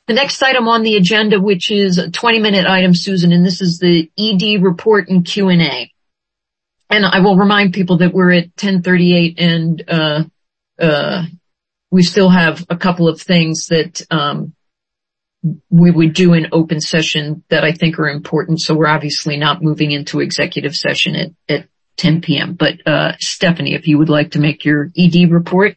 The next item on the agenda, which is a 20-minute item, Susan, and this is the ED report and Q&A. And I will remind people that we're at 10:38 and we still have a couple of things that we would do in open session that I think are important. So we're obviously not moving into executive session at 10 p.m. But Stephanie, if you would like to make your ED report.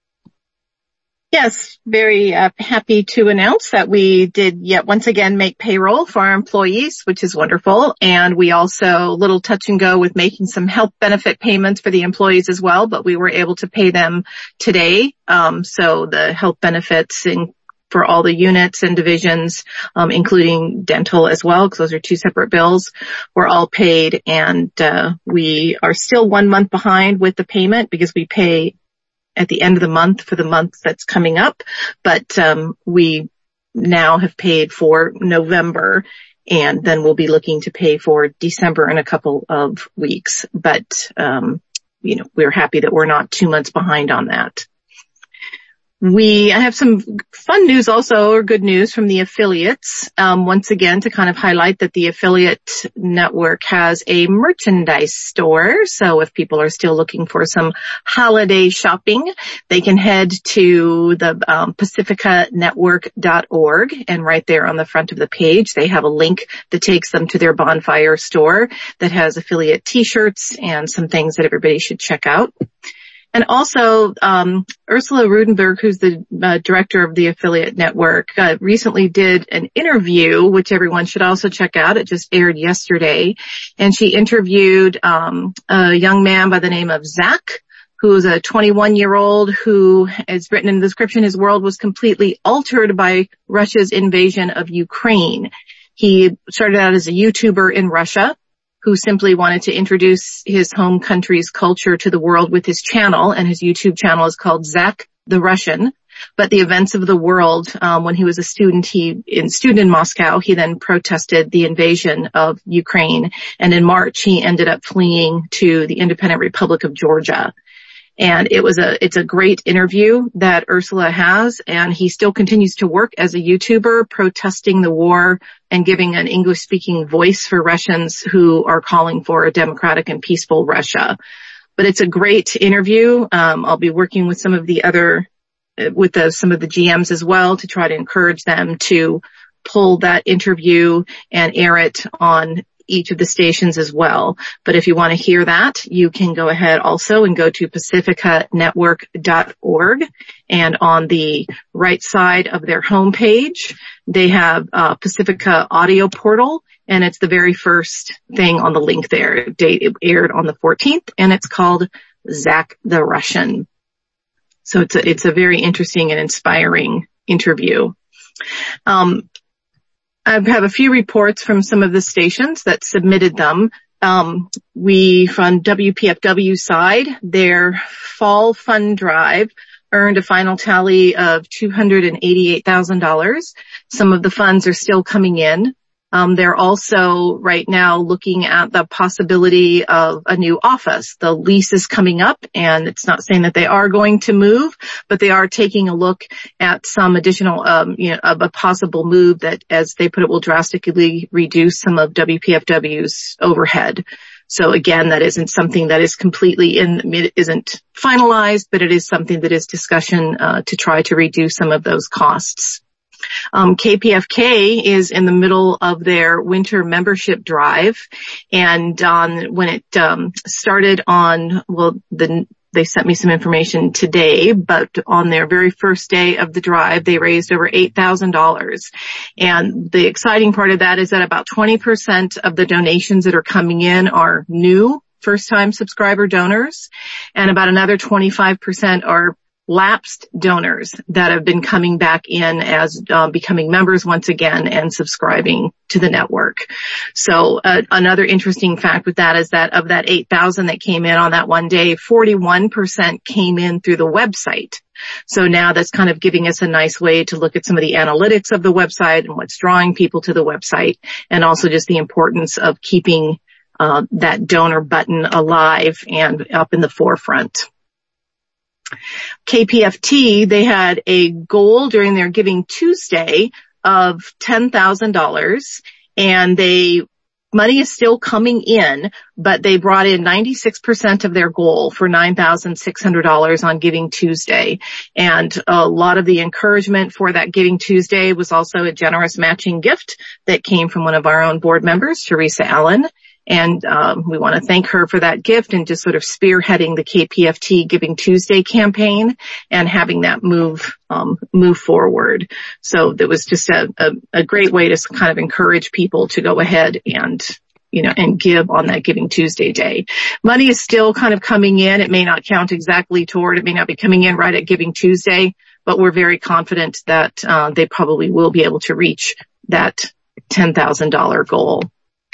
Yes, very happy to announce that we did yet once again make payroll for our employees, which is wonderful. And we also little touch and go with making some health benefit payments for the employees as well, but we were able to pay them today. So the health benefits for all the units and divisions, including dental as well, because those are two separate bills, were all paid. And we are still 1 month behind with the payment because we pay at the end of the month for the month that's coming up. But we now have paid for November, and then we'll be looking to pay for December in a couple of weeks. But, we're happy that we're not 2 months behind on that. I have some fun news also, or good news from the affiliates. Once again, to kind of highlight that the affiliate network has a merchandise store. So if people are still looking for some holiday shopping, they can head to the pacificanetwork.org, and right there on the front of the page, they have a link that takes them to their bonfire store that has affiliate t-shirts and some things that everybody should check out. And also, Ursula Rudenberg, who's the director of the affiliate network, recently did an interview, which everyone should also check out. It just aired yesterday. And she interviewed a young man by the name of Zach, who is a 21-year-old who, as written in the description, his world was completely altered by Russia's invasion of Ukraine. He started out as a YouTuber in Russia, who simply wanted to introduce his home country's culture to the world with his channel, and his YouTube channel is called Zach the Russian. But the events of the world, when he was a student in Moscow, he then protested the invasion of Ukraine, and in March he ended up fleeing to the independent Republic of Georgia. And it's a great interview that Ursula has, and he still continues to work as a YouTuber, protesting the war and giving an English-speaking voice for Russians who are calling for a democratic and peaceful Russia. But it's a great interview. I'll be working with some of the GMs as well to try to encourage them to pull that interview and air it on each of the stations as well. But if you want to hear that, you can go ahead also and go to pacificanetwork.org, and on the right side of their homepage, they have Pacifica Audio Portal, and it's the very first thing on the link there. It aired on the 14th, and it's called Zach the Russian. So it's a very interesting and inspiring interview. I have a few reports from some of the stations that submitted them. From WPFW side, their fall fund drive earned a final tally of $288,000. Some of the funds are still coming in. They're also right now looking at the possibility of a new office. The lease is coming up, and it's not saying that they are going to move, but they are taking a look at some additional, of a possible move that, as they put it, will drastically reduce some of WPFW's overhead. So again, that isn't something that is it isn't finalized, but it is something that is discussion, to try to reduce some of those costs. KPFK is in the middle of their winter membership drive, and when it started they sent me some information today, but on their very first day of the drive, they raised over $8,000. And the exciting part of that is that about 20% of the donations that are coming in are new first-time subscriber donors, and about another 25% are lapsed donors that have been coming back in as becoming members once again and subscribing to the network. So another interesting fact with that is that of that 8,000 that came in on that one day, 41% came in through the website. So now that's kind of giving us a nice way to look at some of the analytics of the website and what's drawing people to the website, and also just the importance of keeping that donor button alive and up in the forefront. KPFT, they had a goal during their Giving Tuesday of $10,000, and money is still coming in, but they brought in 96% of their goal for $9,600 on Giving Tuesday. And a lot of the encouragement for that Giving Tuesday was also a generous matching gift that came from one of our own board members, Teresa Allen. And we want to thank her for that gift and just sort of spearheading the KPFT Giving Tuesday campaign and having that move forward. So that was just a great way to kind of encourage people to go ahead and give on that Giving Tuesday day. Money is still kind of coming in. It may not count exactly toward, it may not be coming in right at Giving Tuesday, but we're very confident that they probably will be able to reach that $10,000 goal.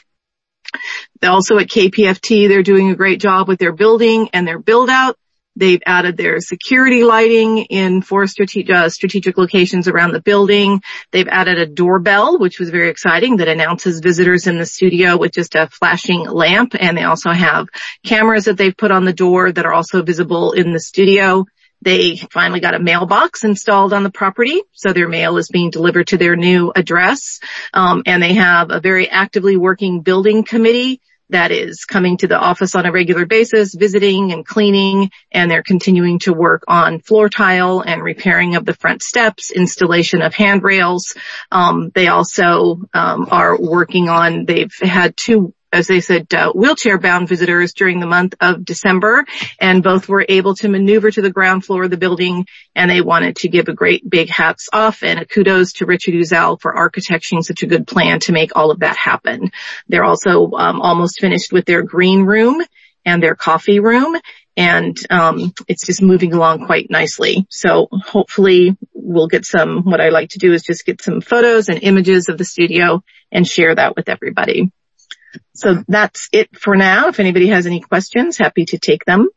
Also at KPFT, they're doing a great job with their building and their build out. They've added their security lighting in 4 strategic locations around the building. They've added a doorbell, which was very exciting, that announces visitors in the studio with just a flashing lamp. And they also have cameras that they've put on the door that are also visible in the studio. They finally got a mailbox installed on the property, so their mail is being delivered to their new address. And they have a very actively working building committee that is coming to the office on a regular basis, visiting and cleaning, and they're continuing to work on floor tile and repairing of the front steps, installation of handrails. They also are working on, they've had 2, as they said, wheelchair-bound visitors during the month of December, and both were able to maneuver to the ground floor of the building, and they wanted to give a great big hats off and a kudos to Richard Uzel for architecting such a good plan to make all of that happen. They're also almost finished with their green room and their coffee room, and it's just moving along quite nicely. So hopefully we'll get what I like to do is just get some photos and images of the studio and share that with everybody. So that's it for now. If anybody has any questions, happy to take them.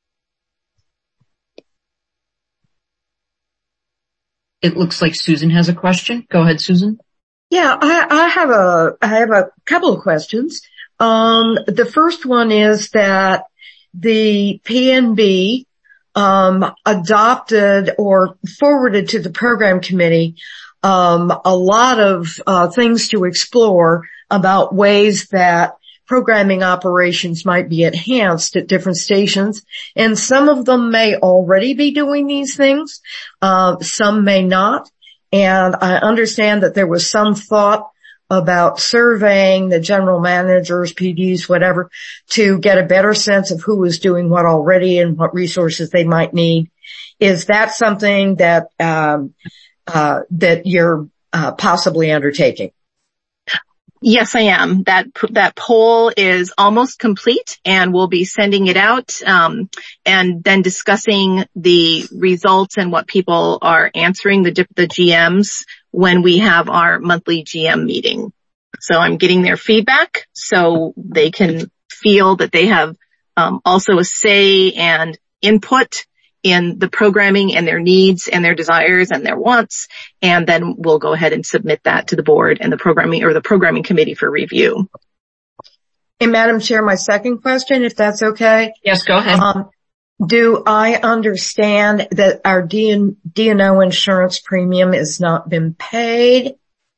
It looks like Susan has a question. Go ahead, Susan. Yeah, I have a couple of questions. The first one is that the PNB adopted or forwarded to the program committee a lot of things to explore about ways that programming operations might be enhanced at different stations. And some of them may already be doing these things. Some may not. And I understand that there was some thought about surveying the general managers, PDs, whatever, to get a better sense of who is doing what already and what resources they might need. Is that something that that you're possibly undertaking? Yes, I am. That poll is almost complete, and we'll be sending it out, and then discussing the results and what people are answering, the GMs, when we have our monthly GM meeting. So I'm getting their feedback so they can feel that they have also a say and input in the programming and their needs and their desires and their wants, and then we'll go ahead and submit that to the board and the programming committee for review. And Madam Chair, my second question, if that's okay. Yes, go ahead. Do I understand that our D&O insurance premium has not been paid?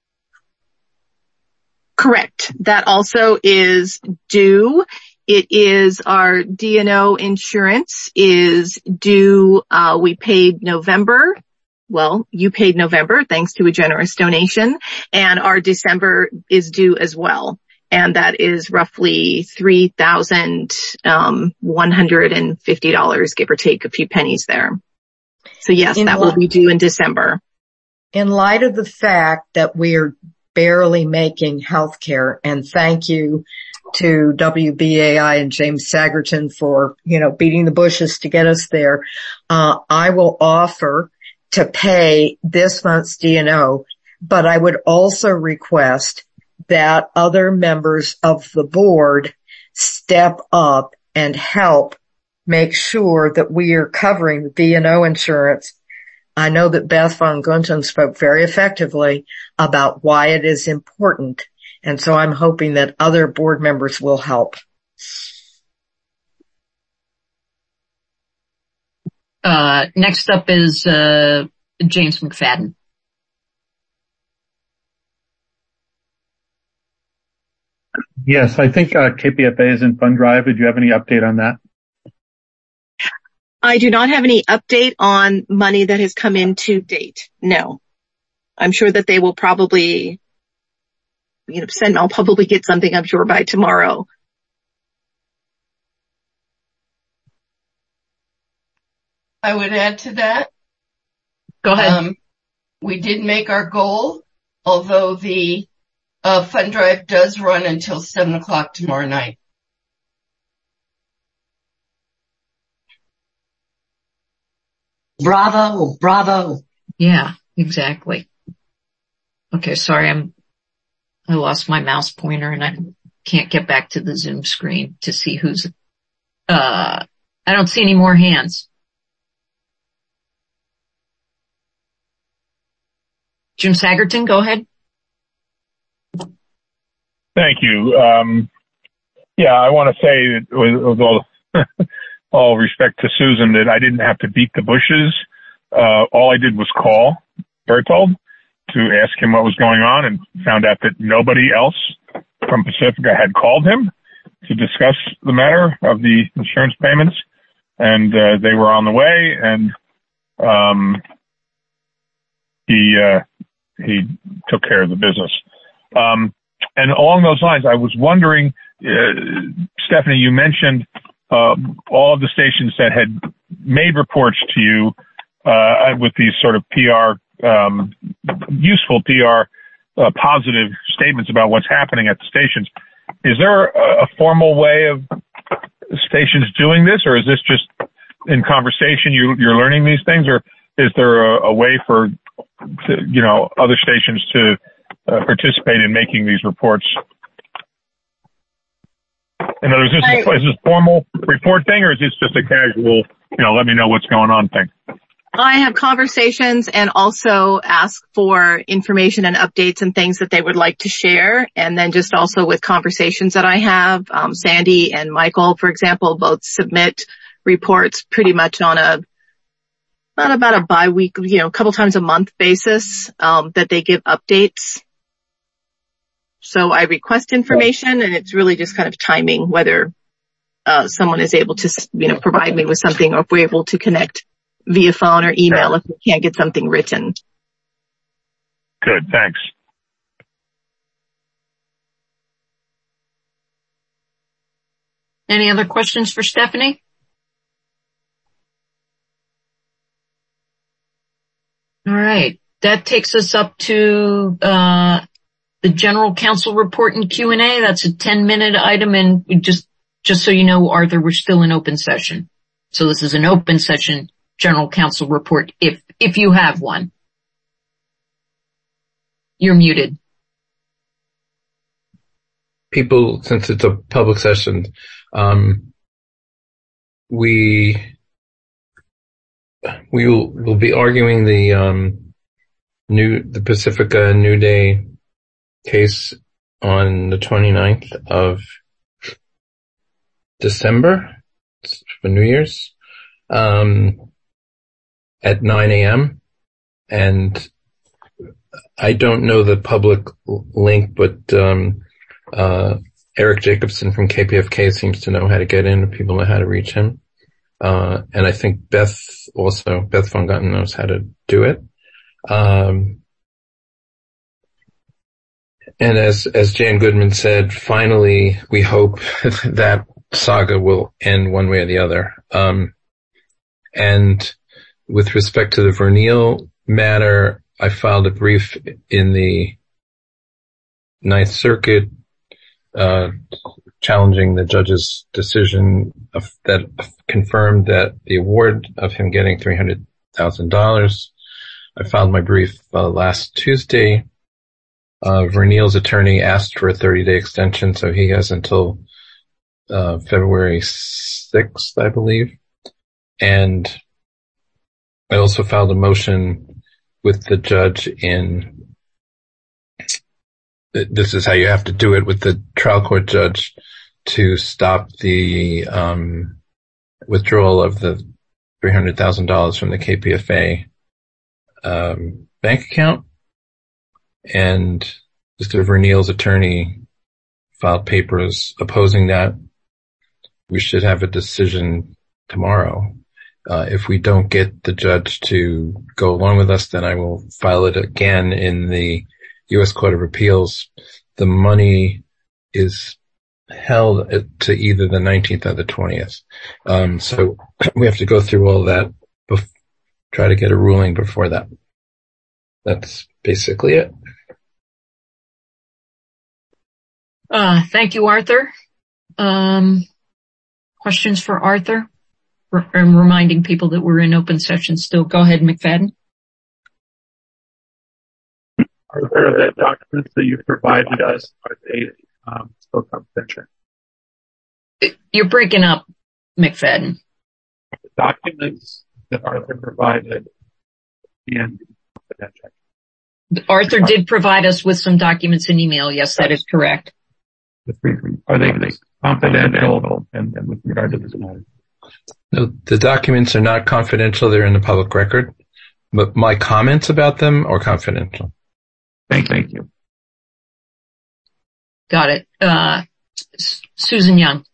Correct. That also is due. It is our D&O insurance is due. We paid November. Well, you paid November thanks to a generous donation, and our December is due as well. And that is roughly $3,150, give or take a few pennies there. So yes, that will be due in December. In light of the fact that we're barely making healthcare, and thank you to WBAI and James Sagerton for, beating the bushes to get us there. I will offer to pay this month's D&O, but I would also request that other members of the board step up and help make sure that we are covering the D&O insurance. I know that Beth Von Gunten spoke very effectively about why it is important. And so I'm hoping that other board members will help. Next up is James McFadden. Yes, I think KPFA is in fund drive. Did you have any update on that? I do not have any update on money that has come in to date. No. I'm sure that they will probably, I'll probably get something, I'm sure, by tomorrow. I would add to that. Go ahead. We did make our goal, although the fund drive does run until 7:00 tomorrow night. Bravo, bravo. Yeah, exactly. Okay, sorry, I lost my mouse pointer and I can't get back to the Zoom screen to see who's, I don't see any more hands. Jim Sagerton, go ahead. Thank you. I want to say with all respect to Susan that I didn't have to beat the bushes. All I did was call Berthold to ask him what was going on and found out that nobody else from Pacifica had called him to discuss the matter of the insurance payments. And they were on the way, and he took care of the business. And along those lines, I was wondering, Stephanie, you mentioned all of the stations that had made reports to you with these sort of PR, useful PR, positive statements about what's happening at the stations. Is there a formal way of stations doing this, or is this just in conversation you're learning these things, or is there a way for other stations to participate in making these reports? In other words, is this a formal report thing, or is this just a casual, let me know what's going on thing? I have conversations and also ask for information and updates and things that they would like to share. And then just also with conversations that I have, Sandy and Michael, for example, both submit reports pretty much on not about a bi-weekly, a couple times a month basis, that they give updates. So I request information, and it's really just kind of timing whether someone is able to, provide me with something, or if we're able to connect via phone or email if we can't get something written. Good, thanks. Any other questions for Stephanie? All right. That takes us up to the general counsel report and Q&A. That's a 10-minute item, and just so you know, Arthur, we're still in open session. So this is an open session general counsel report if you have one. You're muted. People, since it's a public session, we'll be arguing the Pacifica New Day case on the 29th of December for New Year's, at 9 a.m. And I don't know the public link, but Eric Jacobson from KPFK seems to know how to get in. People know how to reach him. And I think Beth von Gutten knows how to do it. And as Jan Goodman said, finally, we hope that saga will end one way or the other. And with respect to the Vernile matter, I filed a brief in the Ninth Circuit, challenging the judge's decision that confirmed that the award of him getting $300,000. I filed my brief last Tuesday. Vernile's attorney asked for a 30-day extension, so he has until February 6th, I believe. And I also filed a motion with the judge this is how you have to do it with the trial court judge, to stop the withdrawal of the $300,000 from the KPFA bank account. And Mr. Vernile's attorney filed papers opposing that. We should have a decision tomorrow. If we don't get the judge to go along with us, then I will file it again in the U.S. Court of Appeals. The money is held to either the 19th or the 20th. So we have to go through all that, try to get a ruling before that. That's basically it. Thank you, Arthur. Questions for Arthur? I'm reminding people that we're in open session still. Go ahead, McFadden. Are there the documents that you provided us, are they still confidential? You're breaking up, McFadden. The documents that Arthur provided and confidential. Arthur did provide us with some documents in email. Yes, that is correct. Are they confidential and with regard to this matter? No, the documents are not confidential. They're in the public record. But my comments about them are confidential. Thank you. Got it. Susan Young.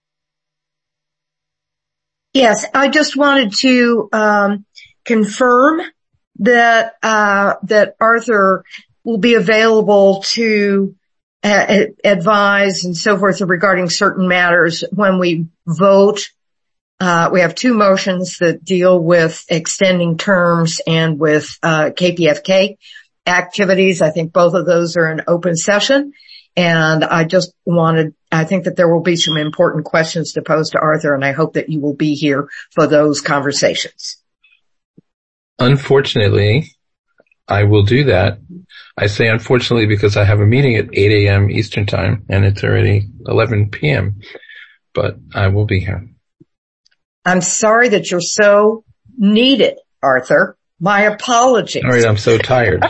Yes, I just wanted to confirm that Arthur will be available to advise and so forth regarding certain matters when we vote. We have two motions that deal with extending terms and with KPFK activities. I think both of those are in open session. And I think that there will be some important questions to pose to Arthur, and I hope that you will be here for those conversations. Unfortunately, I will do that. I say unfortunately because I have a meeting at 8 a.m. Eastern time, and it's already 11 p.m., but I will be here. I'm sorry that you're so needed, Arthur. My apologies. All right, I'm so tired.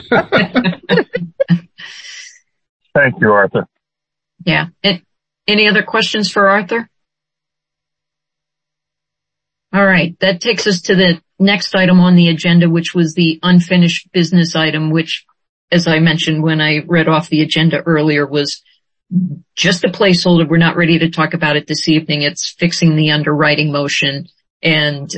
Thank you, Arthur. Yeah. Any other questions for Arthur? All right. That takes us to the next item on the agenda, which was the unfinished business item, which, as I mentioned when I read off the agenda earlier, was just a placeholder. We're not ready to talk about it this evening. It's fixing the underwriting motion. And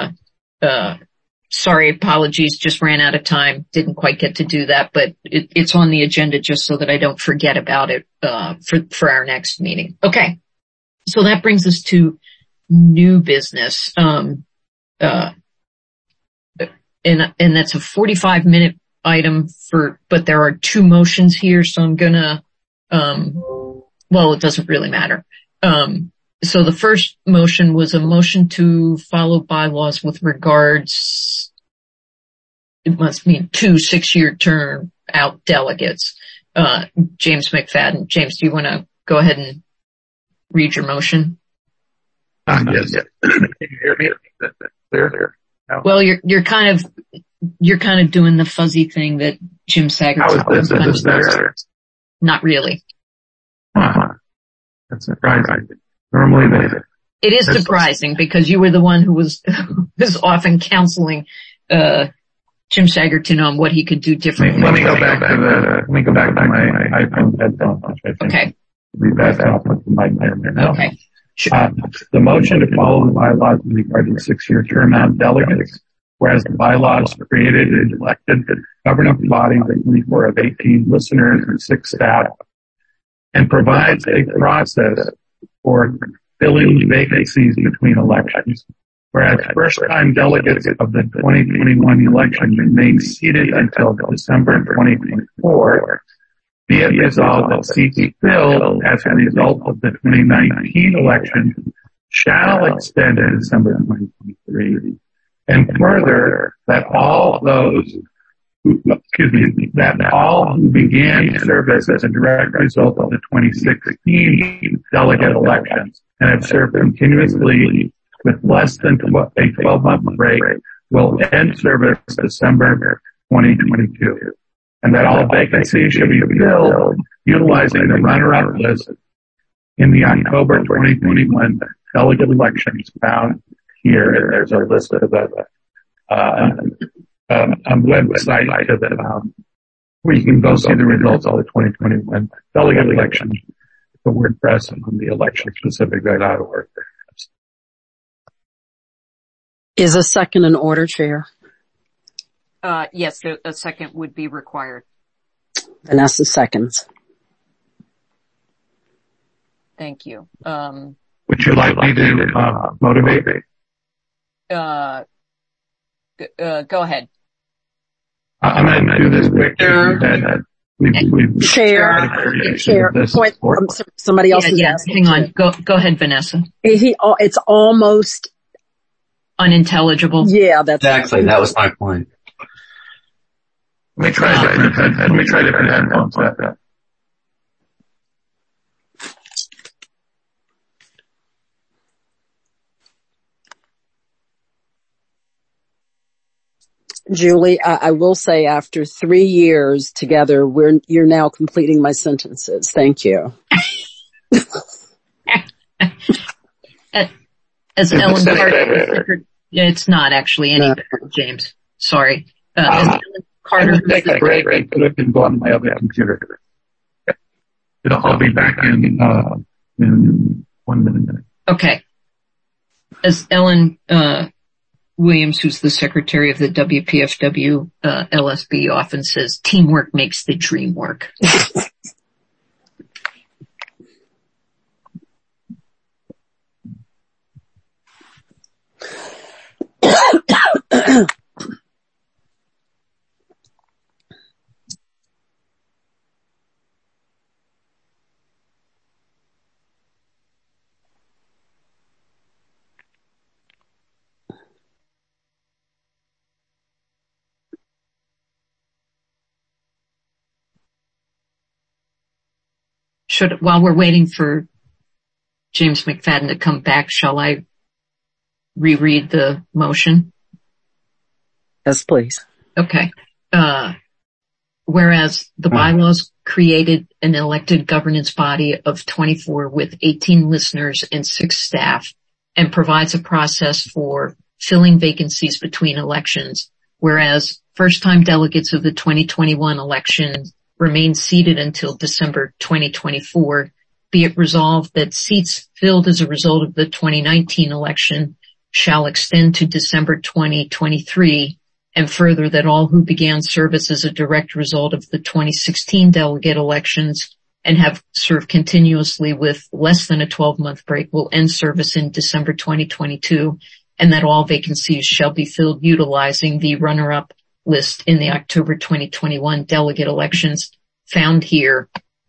sorry, apologies, just ran out of time. Didn't quite get to do that, but it's on the agenda just so that I don't forget about it for our next meeting. Okay. So that brings us to new business. And that's a 45-minute item but there are two motions here, so I'm gonna it doesn't really matter. So the first motion was a motion to follow bylaws with regards, it must mean 2 6-year term out delegates. James McFadden. James, do you want to go ahead and read your motion? Yes. Can you hear me? There. No. Well, you're kind of doing the fuzzy thing that Jim Sagerton sometimes does. Not really. That's surprising. Normally it is surprising because you were the one who was often counseling Jim Sagerton on what he could do differently. Let me go back to my iPhone headphones. Okay. Be best off with the mic there now. Okay. Sure. The motion to follow the bylaws with regard to 6-year term out delegates, whereas the bylaws created and elected government bodies of 18 listeners and 6 staff, and provides a process for filling vacancies between elections. Whereas first-time delegates of the 2021 election remain seated until December 2024, be it resolved that seats filled as a result of the 2019 election shall extend to December 2023. And further, that all who began service as a direct result of the 2016 delegate elections and have served continuously with less than a 12-month break will end service December 2022. And that all vacancies should be filled utilizing the runner-up list in the October 2021 delegate elections found here. And there's a list of website where you can go see the results of the 2021 delegate elections. the word press on the electionspecific.org. Is a second in order, Chair? Yes, a second would be required. Vanessa seconds. Thank you. Would you like me to motivate? Go ahead. I'm going to do this quick. Chair. Somebody else is asking. Hang on. Go ahead, Vanessa. It's almost unintelligible. Yeah, that's exactly. That was my point. Let me try different headphones. Julie, I will say after 3 years together, you're now completing my sentences. Thank you. As Ellen Carter, it's not actually any better, James. Sorry. As Ellen Carter, break could have been gone on my other computer. I'll be back in 1 minute. Okay. As Ellen Williams, who's the secretary of the WPFW LSB, often says, teamwork makes the dream work. While we're waiting for James McFadden to come back, shall I reread the motion? Yes, please. Okay. Whereas the bylaws created an elected governance body of 24 with 18 listeners and 6 staff and provides a process for filling vacancies between elections, whereas first-time delegates of the 2021 election remain seated until December 2024, be it resolved that seats filled as a result of the 2019 election shall extend to December 2023, and further that all who began service as a direct result of the 2016 delegate elections and have served continuously with less than a 12-month break will end service in December 2022, and that all vacancies shall be filled utilizing the runner-up list in the October 2021 delegate elections found here,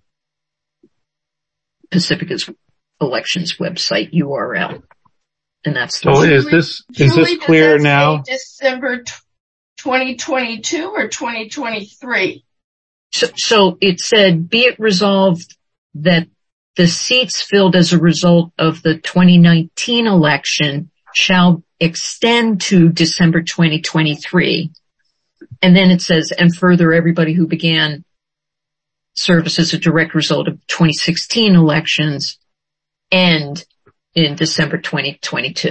Pacifica's elections website URL. And that's the so is this clear now? December 2022 or 2023? So it said, be it resolved that the seats filled as a result of the 2019 election shall extend to December 2023. And then it says, and further, everybody who began service as a direct result of 2016 elections end in December 2022.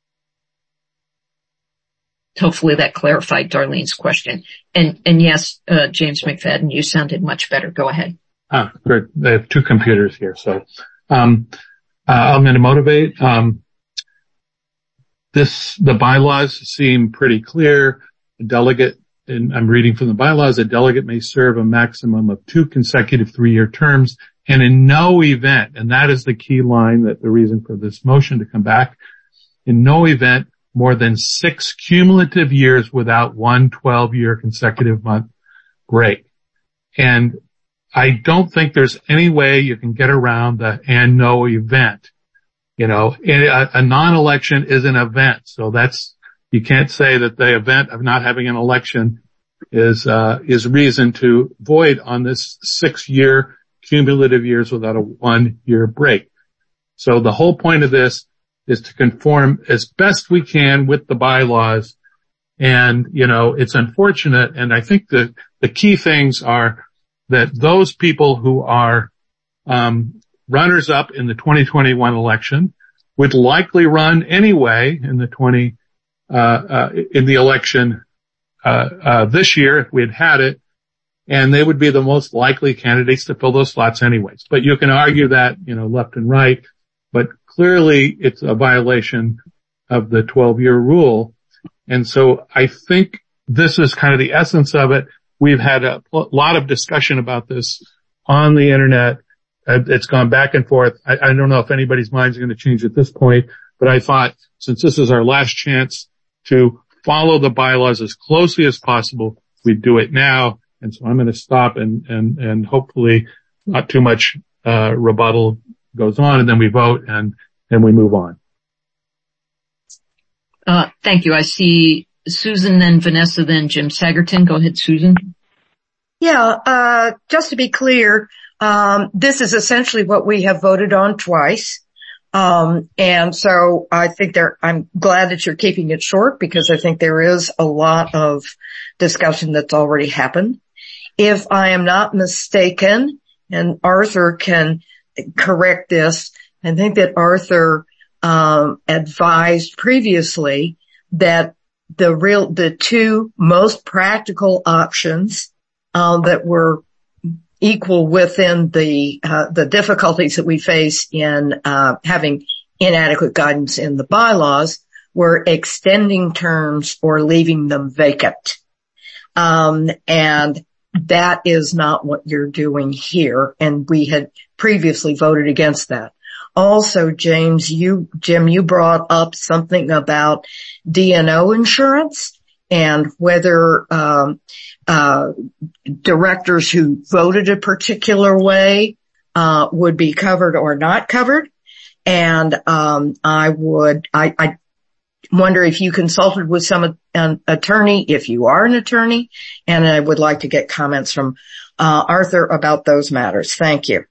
Hopefully that clarified Darlene's question. And yes, James McFadden, you sounded much better. Go ahead. Great. I have 2 computers here, so I'm going to motivate. The bylaws seem pretty clear. A delegate, and I'm reading from the bylaws, a delegate may serve a maximum of 2 consecutive 3-year terms, and in no event, and that is the key line, that the reason for this motion to come back, in no event more than 6 cumulative years without 1 12-year consecutive month break. And I don't think there's any way you can get around the and no event. You know, a non-election is an event, so you can't say that the event of not having an election is reason to void on this 6-year cumulative years without a 1-year break. So the whole point of this is to conform as best we can with the bylaws. And, you know, it's unfortunate. And I think the key things are that those people who are, runners up in the 2021 election would likely run anyway in the in the election, this year if we had had it. and they would be the most likely candidates to fill those slots anyways. But you can argue that, left and right, but clearly it's a violation of the 12-year rule. And so I think this is kind of the essence of it. We've had a lot of discussion about this on the internet. It's gone back and forth. I don't know if anybody's minds are going to change at this point, but I thought since this is our last chance to follow the bylaws as closely as possible, we'd do it now. And so I'm going to stop and hopefully not too much rebuttal goes on, and then we vote and we move on. Thank you. I see Susan, then Vanessa, then Jim Sagerton. Go ahead, Susan. Yeah, just to be clear, this is essentially what we have voted on twice. And so I think I'm glad that you're keeping it short because I think there is a lot of discussion that's already happened. If I am not mistaken, and Arthur can correct this, I think that Arthur, advised previously that the two most practical options, that were equal within the difficulties that we face in having inadequate guidance in the bylaws were extending terms or leaving them vacant. And that is not what you're doing here, and we had previously voted against that. Also, Jim, you brought up something about D&O insurance and whether directors who voted a particular way would be covered or not covered. And I wonder if you consulted with an attorney, if you are an attorney, and I would like to get comments from Arthur about those matters. Thank you.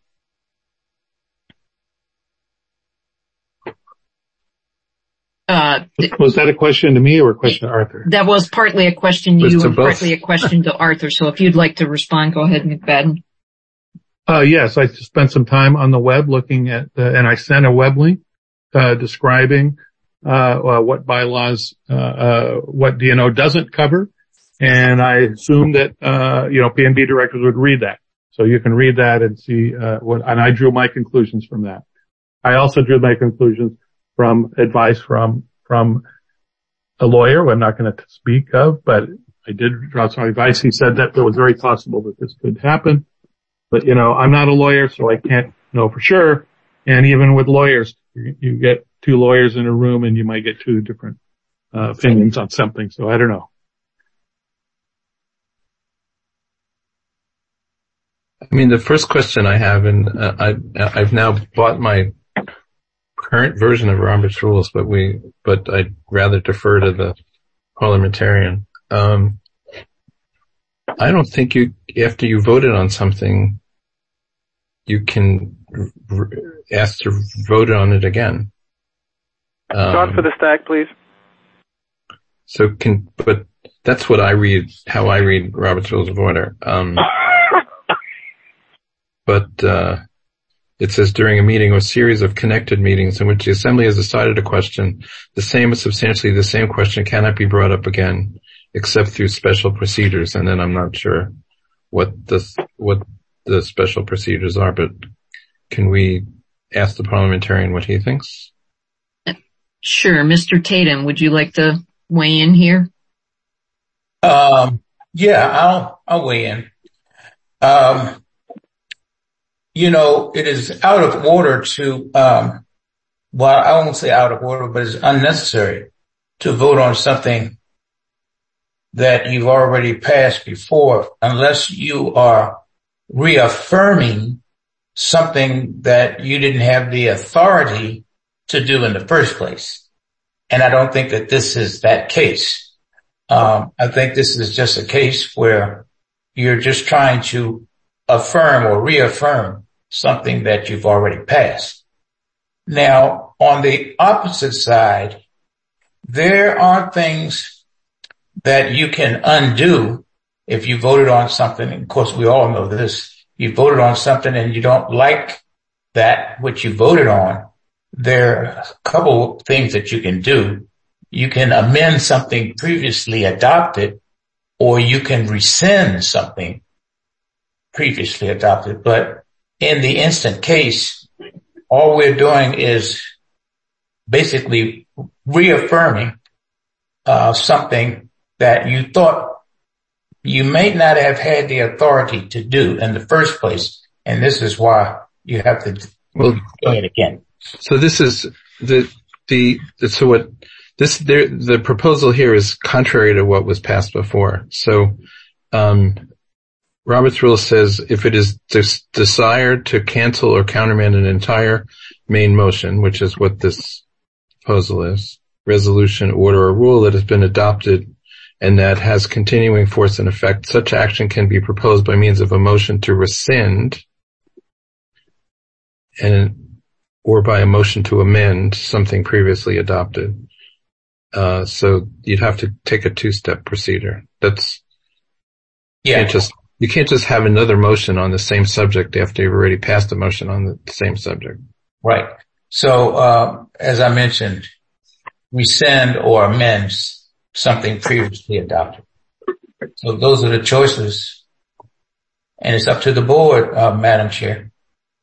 Was that a question to me or a question to Arthur? That was partly a question to you and partly a question to Arthur. So if you'd like to respond, go ahead, McFadden. Yes, I spent some time on the web looking at, and I sent a web link, describing, what bylaws, what D&O doesn't cover. And I assume that, PNB directors would read that. So you can read that and see, and I drew my conclusions from that. I also drew my conclusions from advice from a lawyer who I'm not going to speak of, but I did draw some advice. He said that it was very possible that this could happen. But, I'm not a lawyer, so I can't know for sure. And even with lawyers, you get two lawyers in a room and you might get two different opinions on something. So I don't know. I mean, the first question I have, and I've now bought my current version of Robert's Rules, but I'd rather defer to the parliamentarian. I don't think after you voted on something, you can ask to vote on it again. John for the stack, please. But that's what how I read Robert's Rules of Order. But it says during a meeting or series of connected meetings in which the assembly has decided a question, the same or substantially the same question cannot be brought up again, except through special procedures. And then I'm not sure what the special procedures are, but can we ask the parliamentarian what he thinks? Sure. Mr. Tatum, would you like to weigh in here? Yeah, I'll weigh in. It is out of order to, I won't say out of order, but it's unnecessary to vote on something that you've already passed before, unless you are reaffirming something that you didn't have the authority to do in the first place. And I don't think that this is that case. I think this is just a case where you're just trying to affirm or reaffirm something that you've already passed. Now, on the opposite side, there are things that you can undo if you voted on something. And of course, we all know this. You voted on something and you don't like that, which you voted on. There are a couple of things that you can do. You can amend something previously adopted, or you can rescind something previously adopted. But in the instant case, all we're doing is basically reaffirming something that you thought you may not have had the authority to do in the first place. And this is why you have to do it again. So this is the proposal here is contrary to what was passed before. So, Robert's rule says if it is desired to cancel or countermand an entire main motion, which is what this proposal is, resolution, order, or rule that has been adopted and that has continuing force and effect, such action can be proposed by means of a motion to rescind or by a motion to amend something previously adopted. So you'd have to take a two-step procedure. You can't just have another motion on the same subject after you've already passed a motion on the same subject. Right. So, as I mentioned, rescind or amend something previously adopted. So those are the choices. And it's up to the board, Madam Chair.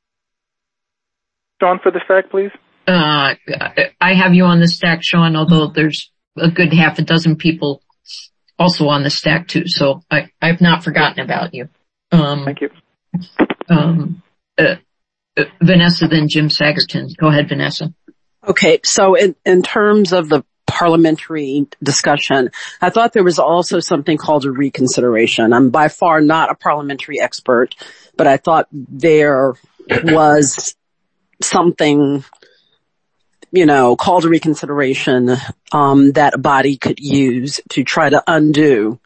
Sean, for the stack, please. I have you on the stack, Sean, although there's a good half a dozen people also on the stack too. So I've not forgotten about you. Thank you. Vanessa, then Jim Sagerton. Go ahead, Vanessa. Okay. So in terms of the parliamentary discussion, I thought there was also something called a reconsideration. I'm by far not a parliamentary expert, but I thought there was something, called a reconsideration, that a body could use to try to undo,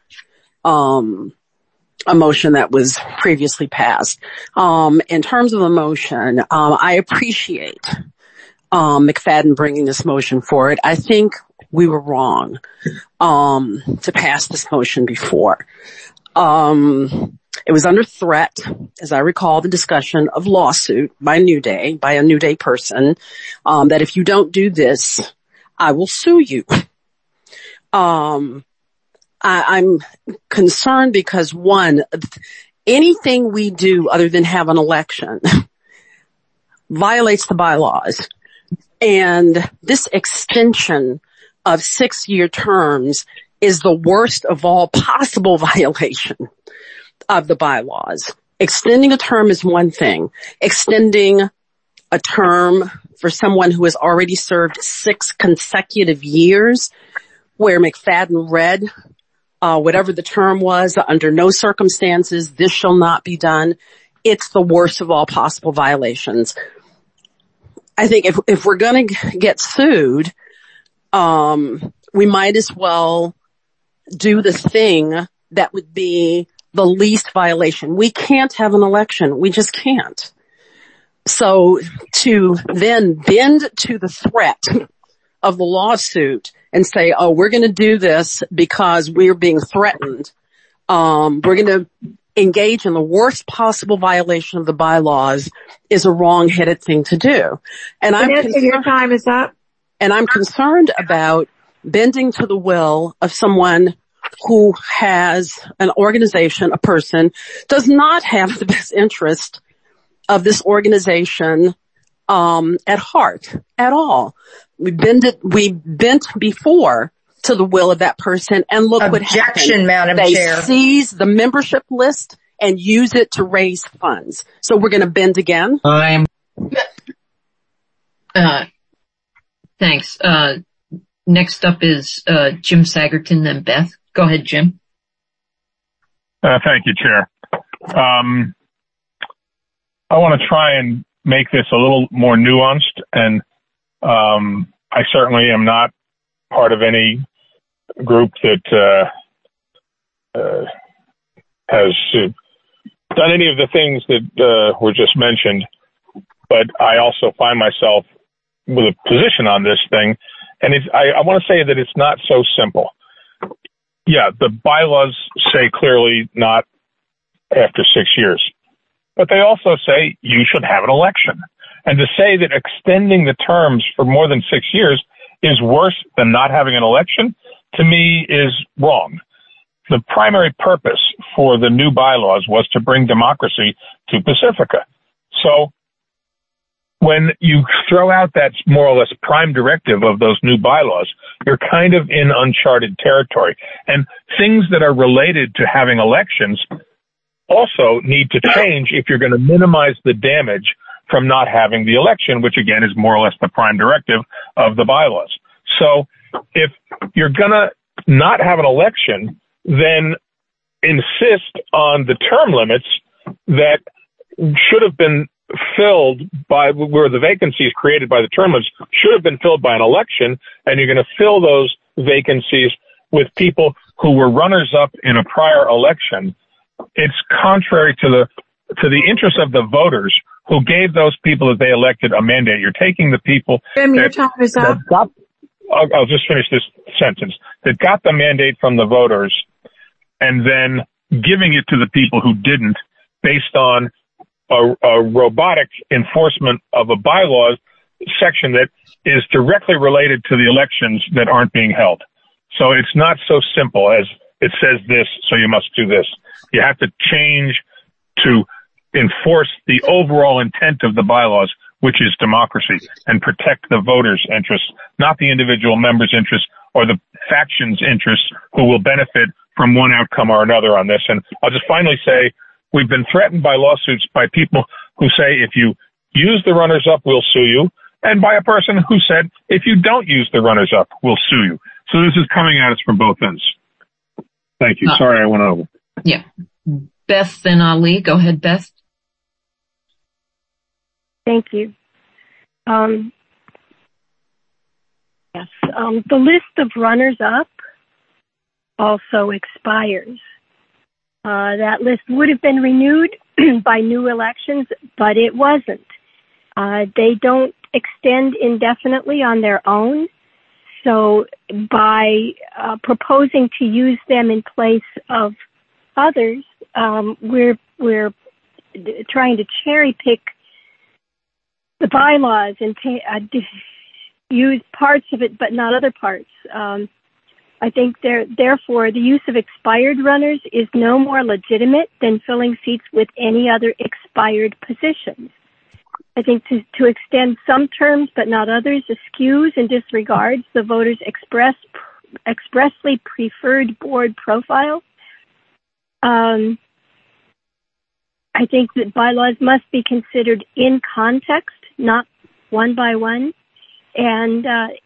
a motion that was previously passed. In terms of a motion, I appreciate, McFadden bringing this motion forward. I think we were wrong, to pass this motion before. It was under threat, as I recall, the discussion of lawsuit by a New Day person, that if you don't do this, I will sue you. I'm concerned because one, anything we do other than have an election violates the bylaws. And this extension of 6-year terms is the worst of all possible violation of the bylaws. Extending a term is one thing. Extending a term for someone who has already served 6 consecutive years, where McFadden read whatever the term was, under no circumstances, this shall not be done. It's the worst of all possible violations. I think if we're going to get sued, we might as well do the thing that would be the least violation. We can't have an election. We just can't. So to then bend to the threat of the lawsuit and say, oh, we're going to do this because we're being threatened. We're going to engage in the worst possible violation of the bylaws is a wrong-headed thing to do. And your time is up. And I'm concerned about bending to the will of someone who has an organization, a person, does not have the best interest of this organization at heart at all. We bent before to the will of that person, and look what happened. Objection, Madam Chair. They seize the membership list and use it to raise funds. So we're going to bend again? Thanks. Next up is Jim Sagerton, then Beth. Go ahead, Jim. Thank you, Chair. I want to try and make this a little more nuanced, and I certainly am not part of any group that has done any of the things that were just mentioned, but I also find myself with a position on this thing, and I want to say that it's not so simple. Yeah, the bylaws say clearly not after 6 years, but they also say you should have an election. And to say that extending the terms for more than 6 years is worse than not having an election, to me, is wrong. the primary purpose for the new bylaws was to bring democracy to Pacifica. So when you throw out that more or less prime directive of those new bylaws, you're kind of in uncharted territory. And things that are related to having elections also need to change if you're going to minimize the damage from not having the election, which again is more or less the prime directive of the bylaws. So if you're going to not have an election, then insist on the term limits that should have been filled by where the vacancies created by the term limits should have been filled by an election, and you're going to fill those vacancies with people who were runners up in a prior election. It's contrary to the interest of the voters who gave those people that they elected a mandate. You're taking the people Jim, your time is up. I'll just finish this sentence. That got the mandate from the voters and then giving it to the people who didn't based on a robotic enforcement of a bylaws section that is directly related to the elections that aren't being held. So it's not so simple as it says this, so you must do this. You have to change to enforce the overall intent of the bylaws, which is democracy, and protect the voters' interests, not the individual members' interests or the factions' interests who will benefit from one outcome or another on this. And I'll just finally say, we've been threatened by lawsuits by people who say, if you use the runners-up, we'll sue you, and by a person who said, if you don't use the runners-up, we'll sue you. So this is coming at us from both ends. Thank you. Sorry I went over. Yeah. Beth, then Ali. Go ahead, Beth. Thank you. Yes. The list of runners-up also expires. That list would have been renewed by new elections, but it wasn't. They don't extend indefinitely on their own. So by proposing to use them in place of others, we're trying to cherry pick the bylaws and use parts of it, but not other parts. I think therefore the use of expired runners is no more legitimate than filling seats with any other expired positions. I think to extend some terms but not others eschews and disregards the voters' expressly preferred board profile. I think that bylaws must be considered in context, not one by one, and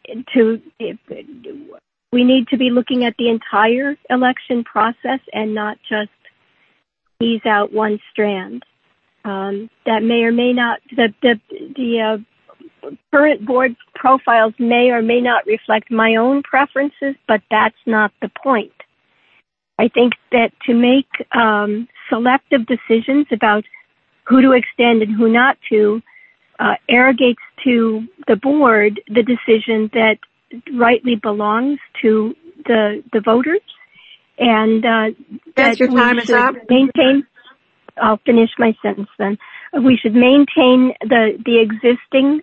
we need to be looking at the entire election process and not just tease out one strand. That may or may not, the current board profiles may or may not reflect my own preferences, but that's not the point. I think that to make selective decisions about who to extend and who not to arrogates to the board the decision that rightly belongs to the voters, and that your time is up. Maintain. I'll finish my sentence then. We should maintain the existing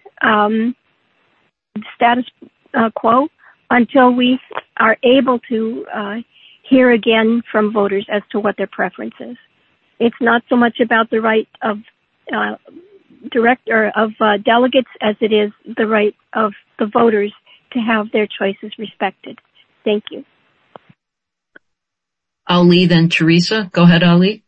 status quo until we are able to hear again from voters as to what their preference is. It's not so much about the right of delegates as it is the right of the voters to have their choices respected. Thank you. Ali, then Teresa. Go ahead, Ali.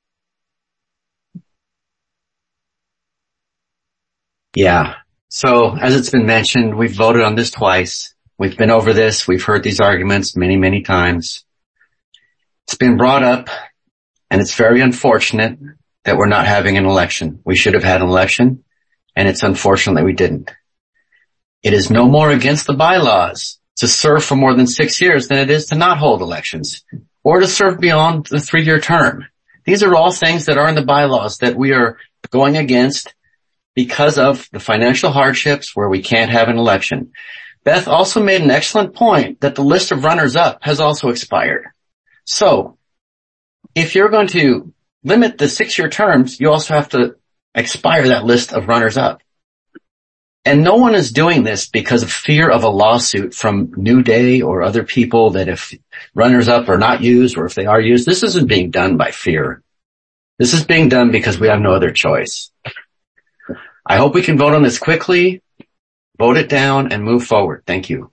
Yeah. So as it's been mentioned, we've voted on this twice. We've been over this. We've heard these arguments many, many times. It's been brought up, and it's very unfortunate that we're not having an election. We should have had an election, and it's unfortunate that we didn't. It is no more against the bylaws to serve for more than 6 years than it is to not hold elections or to serve beyond the 3-year term. These are all things that are in the bylaws that we are going against because of the financial hardships where we can't have an election. Beth also made an excellent point that the list of runners-up has also expired. So if you're going to limit the 6-year terms, you also have to expire that list of runners-up. And no one is doing this because of fear of a lawsuit from New Day or other people that if runners up are not used or if they are used, this isn't being done by fear. This is being done because we have no other choice. I hope we can vote on this quickly, vote it down, and move forward. Thank you.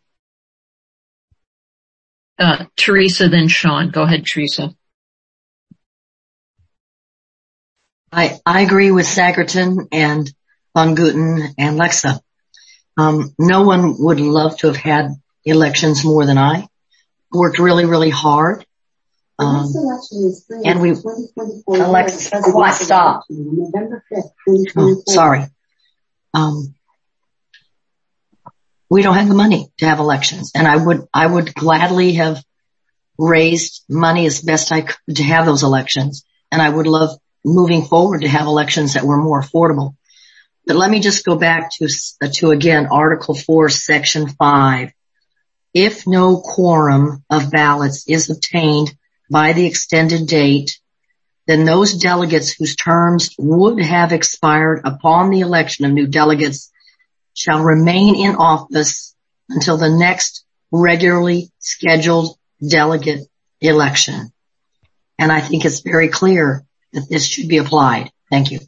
Teresa, then Sean. Go ahead, Teresa. I agree with Sagerton and Von Guten and Lexa. No one would love to have had elections more than I. Worked really, really hard. And we, Alexa, stop. Oh, sorry. We don't have the money to have elections, and I would gladly have raised money as best I could to have those elections, and I would love moving forward to have elections that were more affordable. But let me just go back to again, Article 4, Section 5. If no quorum of ballots is obtained by the extended date, then those delegates whose terms would have expired upon the election of new delegates shall remain in office until the next regularly scheduled delegate election. And I think it's very clear that this should be applied. Thank you.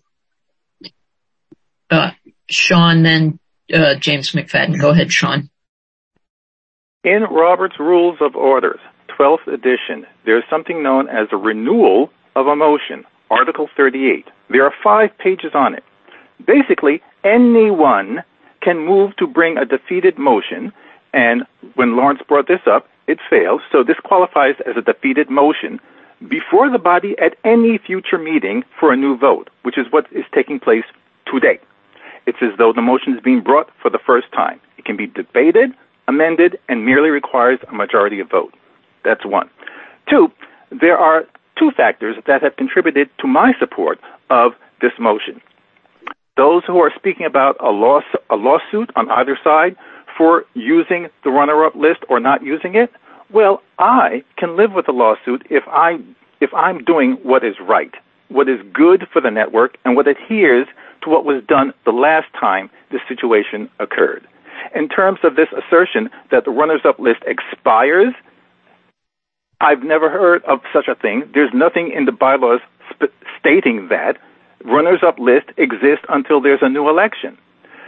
Sean, then James McFadden. Go ahead, Sean. In Robert's Rules of Orders, 12th edition, there's something known as a renewal of a motion, Article 38. There are 5 pages on it. Basically, anyone can move to bring a defeated motion, and when Lawrence brought this up, it failed, so this qualifies as a defeated motion before the body at any future meeting for a new vote, which is what is taking place today. It's as though the motion is being brought for the first time. It can be debated, amended, and merely requires a majority of vote. That's 1. 2, there are 2 factors that have contributed to my support of this motion. Those who are speaking about a lawsuit on either side for using the runner-up list or not using it, well, I can live with a lawsuit if I'm doing what is right, what is good for the network, and what adheres to what was done the last time this situation occurred. In terms of this assertion that the runners-up list expires, I've never heard of such a thing. There's nothing in the bylaws stating that. Runners-up list exists until there's a new election.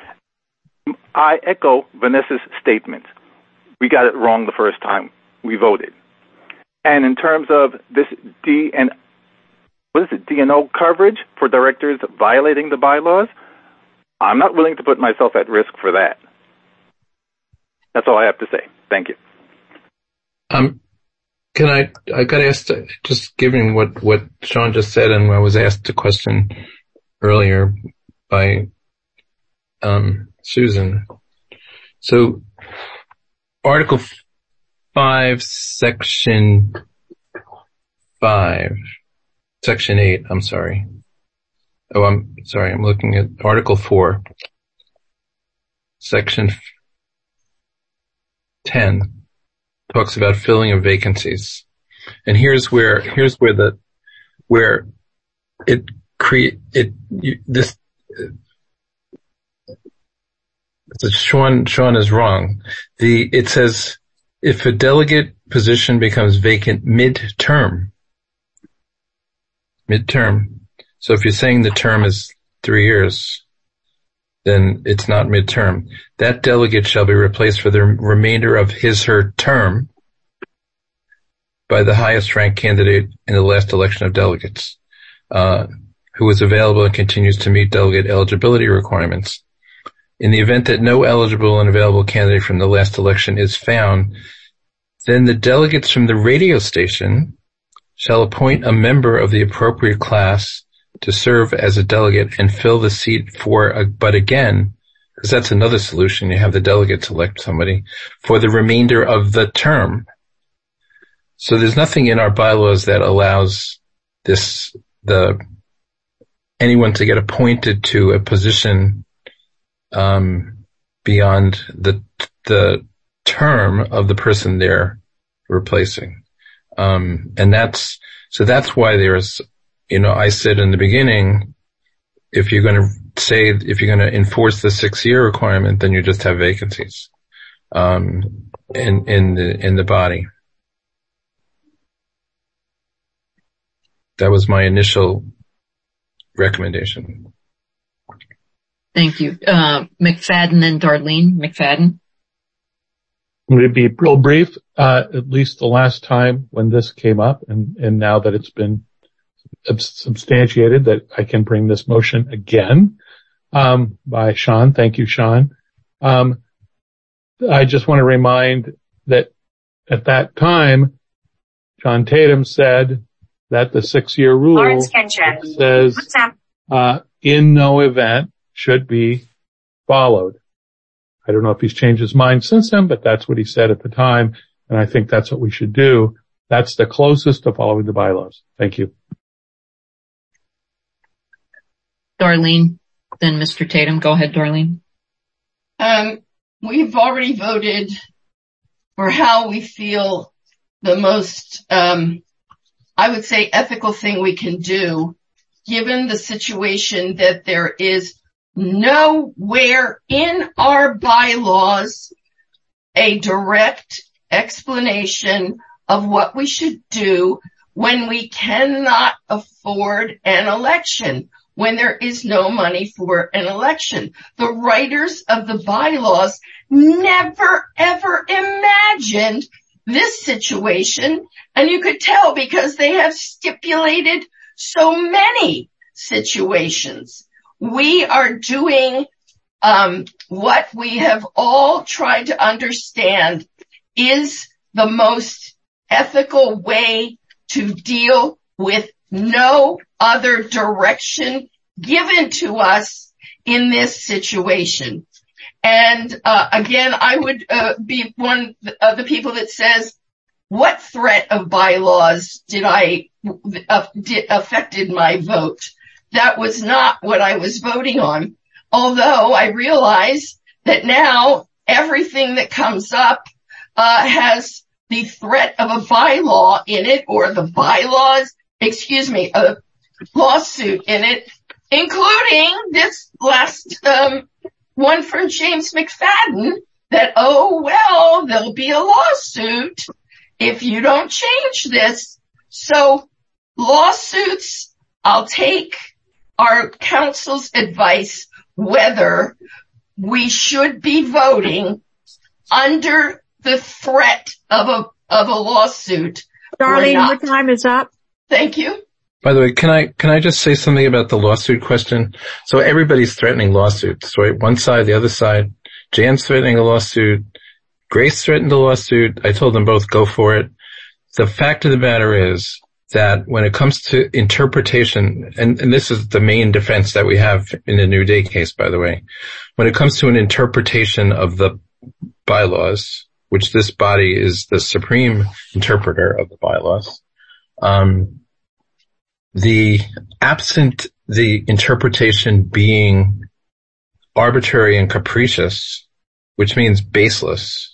I echo Vanessa's statement. We got it wrong the first time we voted. And in terms of this DNO coverage for directors violating the bylaws, I'm not willing to put myself at risk for that. That's all I have to say. Thank you. I got asked, just given what Sean just said, and I was asked a question earlier by Susan. So Article 5, Section 8, I'm sorry. I'm looking at Article 4, Section 10. Talks about filling of vacancies. And here's where Sean is wrong. It says if a delegate position becomes vacant mid-term. So if you're saying the term is 3 years, then it's not mid-term. That delegate shall be replaced for the remainder of her term by the highest ranked candidate in the last election of delegates, who is available and continues to meet delegate eligibility requirements. In the event that no eligible and available candidate from the last election is found, then the delegates from the radio station shall appoint a member of the appropriate class to serve as a delegate and fill the seat but again, because that's another solution, you have the delegates elect somebody for the remainder of the term. So there's nothing in our bylaws that allows anyone to get appointed to a position beyond the term of the person they're replacing. And that's why there's, I said in the beginning, if you're going to say if you're going to enforce the 6-year requirement, then you just have vacancies, in the body. That was my initial recommendation. Thank you. McFadden and Darlene. McFadden. I'm going to be real brief. At least the last time when this came up, and now that it's been substantiated that I can bring this motion again, by Sean. Thank you, Sean. I just want to remind that at that time, John Tatum said that the 6-year rule says, in no event should be followed. I don't know if he's changed his mind since then, but that's what he said at the time. And I think that's what we should do. That's the closest to following the bylaws. Thank you. Darlene, then Mr. Tatum. Go ahead, Darlene. We've already voted for how we feel the most, I would say, ethical thing we can do, given the situation that there is nowhere in our bylaws a direct explanation of what we should do when we cannot afford an election, when there is no money for an election. The writers of the bylaws never, ever imagined this situation, and you could tell because they have stipulated so many situations. We are doing what we have all tried to understand is the most ethical way to deal with no other direction given to us in this situation. And again, I would be one of the people that says, what threat of bylaws affected my vote? That was not what I was voting on. Although I realize that now everything that comes up has the threat of a bylaw in it, or the bylaws, a lawsuit in it, including this last one from James McFadden that, oh, well, there'll be a lawsuit if you don't change this. So lawsuits, I'll take our counsel's advice whether we should be voting under the threat of a lawsuit. Darlene, your time is up. Thank you. By the way, can I just say something about the lawsuit question? So everybody's threatening lawsuits, right? One side, the other side. Jan's threatening a lawsuit. Grace threatened a lawsuit. I told them both go for it. The fact of the matter is that when it comes to interpretation, and this is the main defense that we have in the New Day case, by the way, when it comes to an interpretation of the bylaws, which this body is the supreme interpreter of the bylaws, the absent the interpretation being arbitrary and capricious, which means baseless,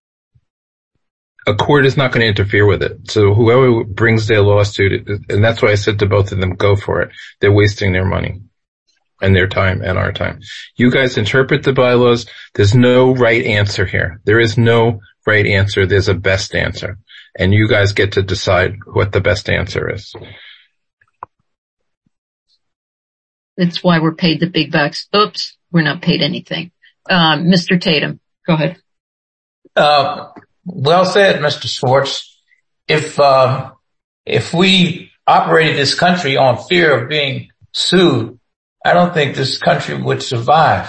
a court is not going to interfere with it. So whoever brings their lawsuit, and that's why I said to both of them, go for it. They're wasting their money and their time and our time. You guys interpret the bylaws. There's no right answer here. There is no right answer. There's a best answer. And you guys get to decide what the best answer is. That's why we're paid the big bucks. Oops, we're not paid anything. Mr. Tatum, go ahead. Well said, Mr. Schwartz. If we operated this country on fear of being sued, I don't think this country would survive.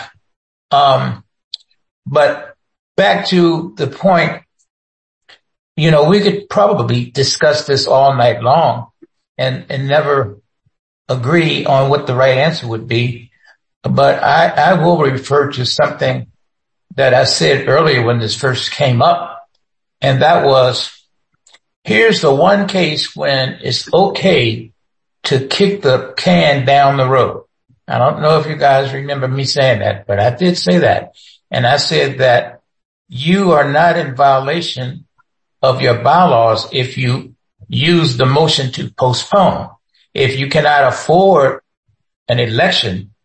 But back to the point, we could probably discuss this all night long and never agree on what the right answer would be. But I will refer to something that I said earlier when this first came up. And that was, here's the one case when it's okay to kick the can down the road. I don't know if you guys remember me saying that, but I did say that. And I said that you are not in violation of your bylaws if you use the motion to postpone. If you cannot afford an election,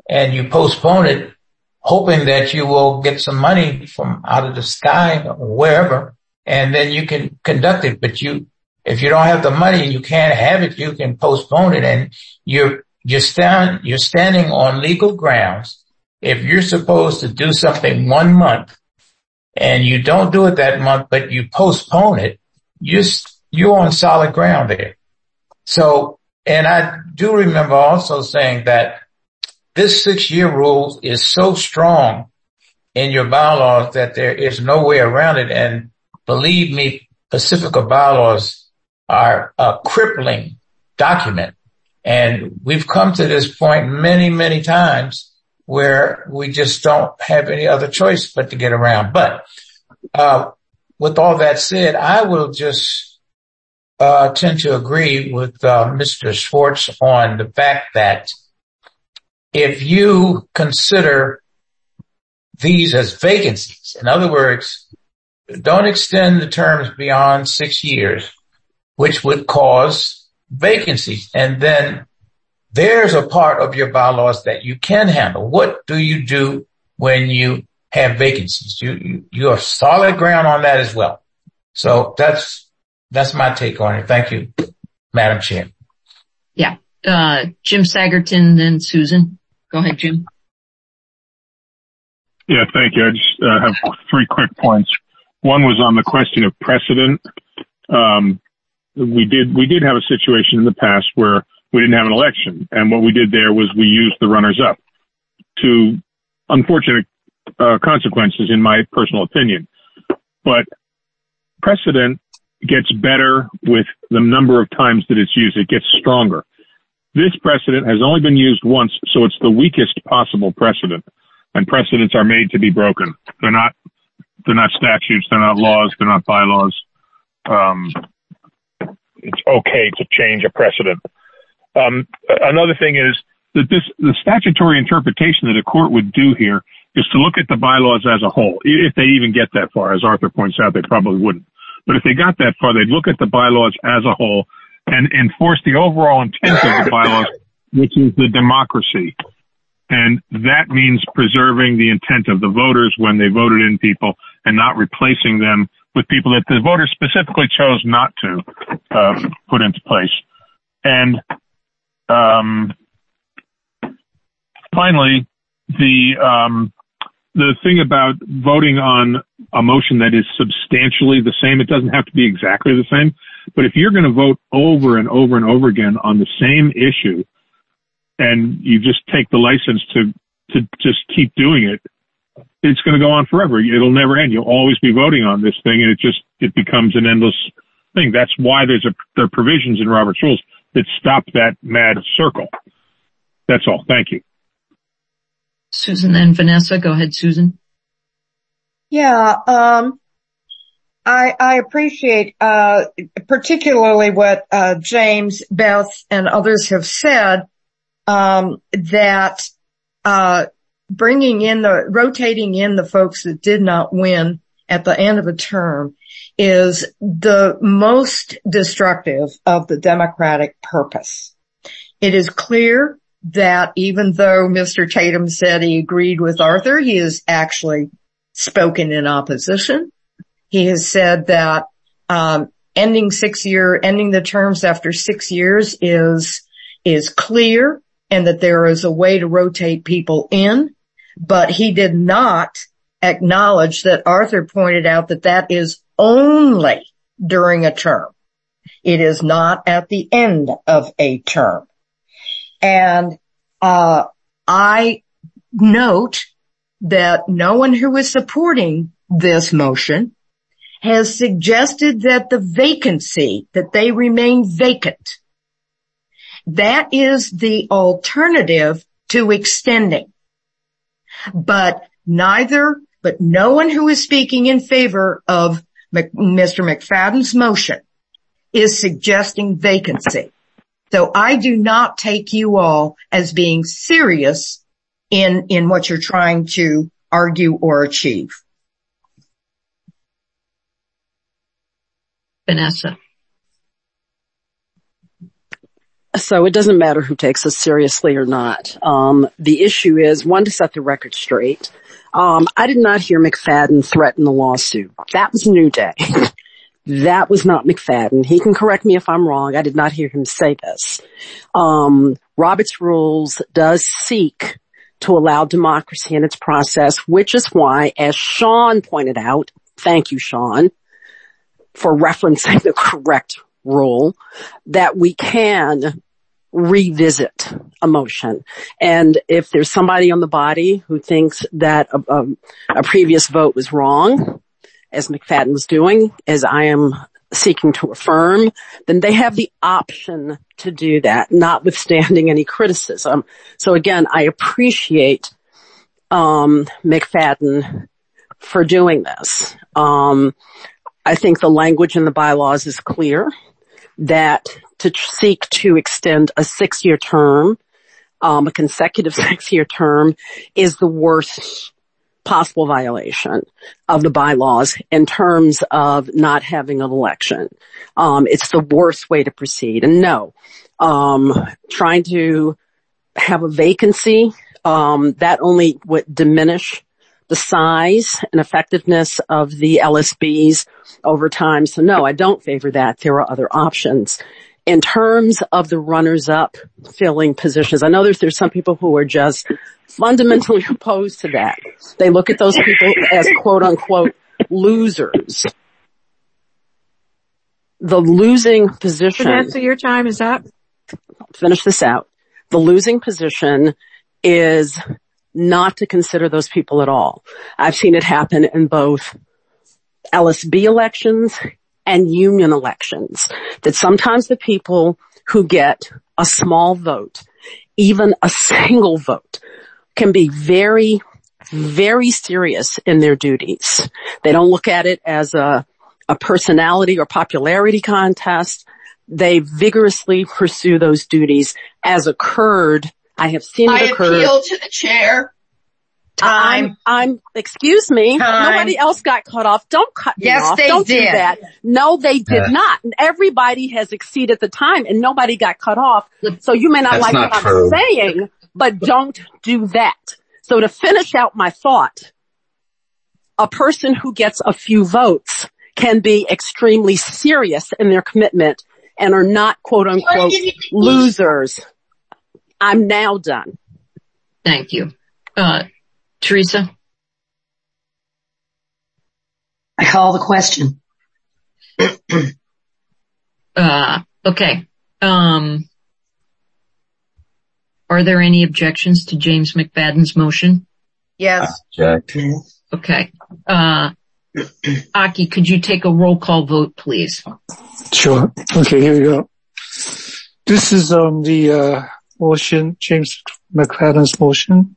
and you postpone it, hoping that you will get some money from out of the sky or wherever, and then you can conduct it. But if you don't have the money and you can't have it, you can postpone it, and you're standing on legal grounds. If you're supposed to do something 1 month and you don't do it that month, but you postpone it, you're on solid ground there. So, and I do remember also saying that this 6-year rule is so strong in your bylaws that there is no way around it. And believe me, Pacifica bylaws are a crippling document. And we've come to this point many, many times where we just don't have any other choice but to get around. But with all that said, I will just tend to agree with Mr. Schwartz on the fact that if you consider these as vacancies, in other words, don't extend the terms beyond 6 years, which would cause vacancies. And then there's a part of your bylaws that you can handle. What do you do when you have vacancies? You are solid ground on that as well. So that's my take on it. Thank you, Madam Chair. Yeah. Jim Sagerton, then Susan. Go ahead, Jim. Yeah, thank you. I just have 3 quick points. One was on the question of precedent. We did have a situation in the past where we didn't have an election, and what we did there was we used the runners-up to unfortunate consequences, in my personal opinion. But precedent gets better with the number of times that it's used. It gets stronger. This precedent has only been used once, so it's the weakest possible precedent. And precedents are made to be broken. They're not statutes, they're not laws, they're not bylaws. It's okay to change a precedent. Another thing is that the statutory interpretation that a court would do here is to look at the bylaws as a whole. If they even get that far, as Arthur points out, they probably wouldn't. But if they got that far, they'd look at the bylaws as a whole and enforce the overall intent of the bylaws, which is the democracy. And that means preserving the intent of the voters when they voted in people and not replacing them with people that the voters specifically chose not to put into place. And finally, the thing about voting on a motion that is substantially the same, it doesn't have to be exactly the same, but if you're going to vote over and over and over again on the same issue, and you just take the license to just keep doing it, it's going to go on forever. It'll never end. You'll always be voting on this thing, and it becomes an endless thing. That's why there are provisions in Robert's Rules that stop that mad circle. That's all. Thank you. Susan, then Vanessa. Go ahead, Susan. Yeah, I appreciate particularly what James, Beth, and others have said, that rotating in the folks that did not win at the end of a term is the most destructive of the democratic purpose. It is clear that even though Mr. Tatum said he agreed with Arthur, he has actually spoken in opposition. He has said that ending the terms after 6 years is clear, and that there is a way to rotate people in, but he did not acknowledge that Arthur pointed out that is only during a term. It is not at the end of a term. And I note that no one who is supporting this motion has suggested that that they remain vacant. That is the alternative to extending. But no one who is speaking in favor of Mr. McFadden's motion is suggesting vacancy. So I do not take you all as being serious in what you're trying to argue or achieve. Vanessa. So it doesn't matter who takes us seriously or not. The issue is, one, to set the record straight. I did not hear McFadden threaten the lawsuit. That was New Day. That was not McFadden. He can correct me if I'm wrong. I did not hear him say this. Robert's Rules does seek to allow democracy in its process, which is why, as Sean pointed out, thank you, Sean, for referencing the correct rule, that we can revisit a motion. And if there's somebody on the body who thinks that a previous vote was wrong, as McFadden was doing, as I am seeking to affirm, then they have the option to do that, notwithstanding any criticism. So again, I appreciate McFadden for doing this. I think the language in the bylaws is clear that to seek to extend a 6-year term, a consecutive 6-year term, is the worst possible violation of the bylaws in terms of not having an election. It's the worst way to proceed. And no, trying to have a vacancy, that only would diminish the size and effectiveness of the LSBs over time. So no, I don't favor that. There are other options. In terms of the runners-up filling positions, I know there's some people who are just fundamentally opposed to that. They look at those people as quote-unquote losers. The losing position... Vanessa, your time is up. Finish this out. The losing position is not to consider those people at all. I've seen it happen in both LSB elections and union elections, that sometimes the people who get a small vote, even a single vote, can be very, very serious in their duties. They don't look at it as a personality or popularity contest. They vigorously pursue those duties, as occurred. I have seen it occur. I appeal to the chair. Excuse me. Time. Nobody else got cut off. Don't cut me off. Yes, they Don't did. do that. No, they did not. Everybody has exceeded the time and nobody got cut off. So you may not like what I'm saying, but don't do that. So to finish out my thought, a person who gets a few votes can be extremely serious in their commitment and are not quote unquote losers. I'm now done. Thank you. Teresa? I call the question. Okay. Are there any objections to James McFadden's motion? Yes. Object. Okay. Aki, could you take a roll call vote, please? Sure. Okay, here we go. This is on the motion, James McFadden's motion.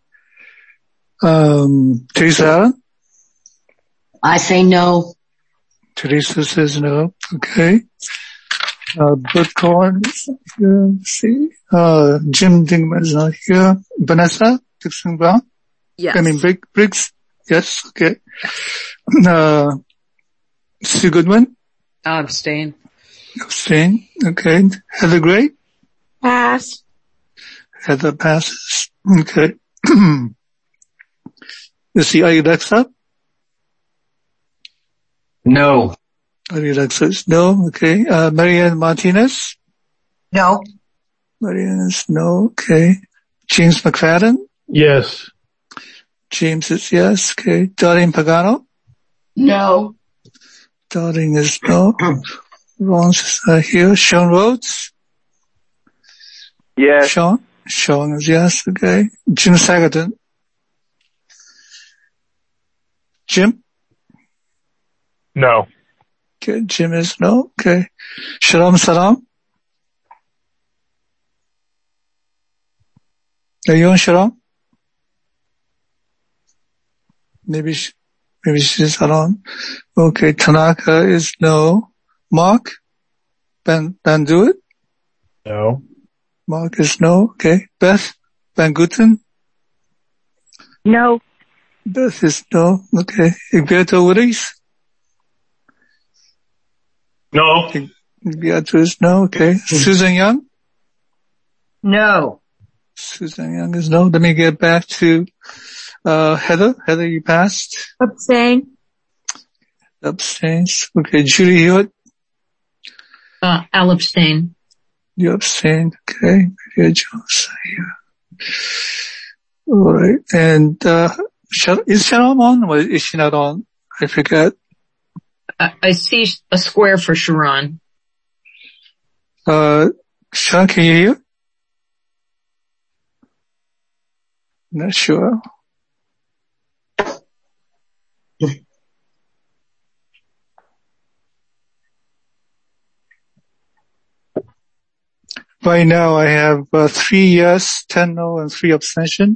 Teresa? I say no. Teresa says no. Okay. Bitcoin, let's see. Jim Dingman is not here. Vanessa Dixon Brown? Yes. I mean, Briggs? Yes. Okay. Sue Goodwin? Abstain. Abstain. Okay. Heather Gray? Pass. Heather passes. Okay. Let's see. Are you next up? No. Are you next up? No. Okay. Marianne Martinez? No. Marianne is no. Okay. James McFadden? Yes. James is yes. Okay. Darlene Pagano? No. Darlene is no. Ron's is not here. Sean Rhodes? Yes. Sean is yes. Okay. Jim Sagerton? Jim? No. Okay. Jim is no. Okay. Shalom Salam? Are you on Shalom? Maybe she's not on. Okay. Tanaka is no. Mark? Ben do it? No. Mark is no. Okay. Beth? Van Guten? No. Beth is no. Okay. Egberto Willis? No. Egberto is no. Okay. Susan Young? No. Susan Young is no. Let me get back to Heather. Heather, you passed. Abstain. Abstains. Okay, Judy Hewitt. I'll abstain. You abstained. Okay. Maria Jones here. All right. And is Sharon on or is she not on? I forget. I see a square for Sharon. Sharon, can you hear? Not sure. Right now I have 3 yes, 10 no, and 3 abstention.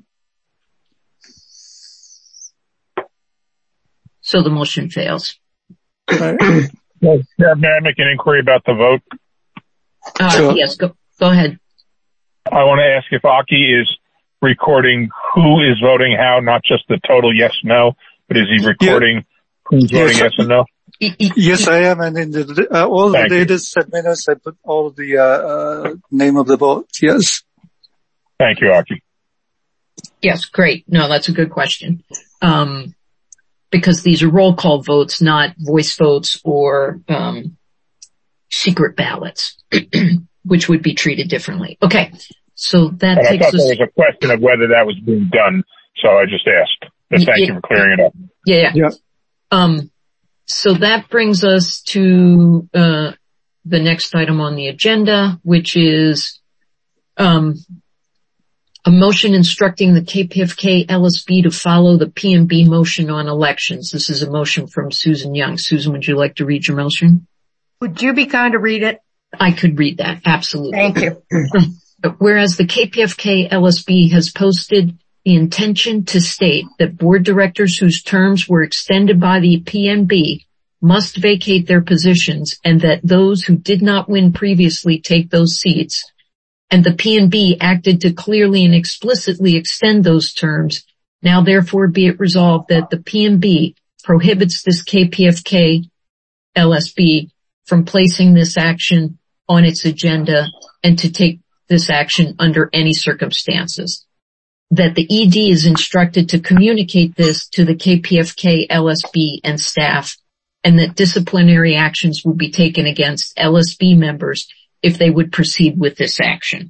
So the motion fails. Right. May I make an inquiry about the vote? Sure. Yes, go ahead. I want to ask if Aki is recording who is voting how, not just the total yes, no, but is he recording who's voting yes and no? Yes, I am, and in the all the latest minutes, I put all of the name of the vote. Yes. Thank you, Aki. Yes, great. No, that's a good question. Because these are roll call votes, not voice votes or secret ballots, which would be treated differently. Okay, so that and takes us. I thought there was a question of whether that was being done, so I just asked. But thank you for clearing it up. Yeah. So that brings us to the next item on the agenda, which is a motion instructing the KPFK LSB to follow the PNB motion on elections. This is a motion from Susan Young. Susan, would you like to read your motion? Would you be kind to read it? I could read that, absolutely. Thank you. Whereas the KPFK LSB has posted the intention to state that board directors whose terms were extended by the PNB must vacate their positions and that those who did not win previously take those seats, and the PNB acted to clearly and explicitly extend those terms, now therefore be it resolved that the PNB prohibits this KPFK LSB from placing this action on its agenda and to take this action under any circumstances. That the ED is instructed to communicate this to the KPFK LSB and staff, and that disciplinary actions will be taken against LSB members if they would proceed with this action.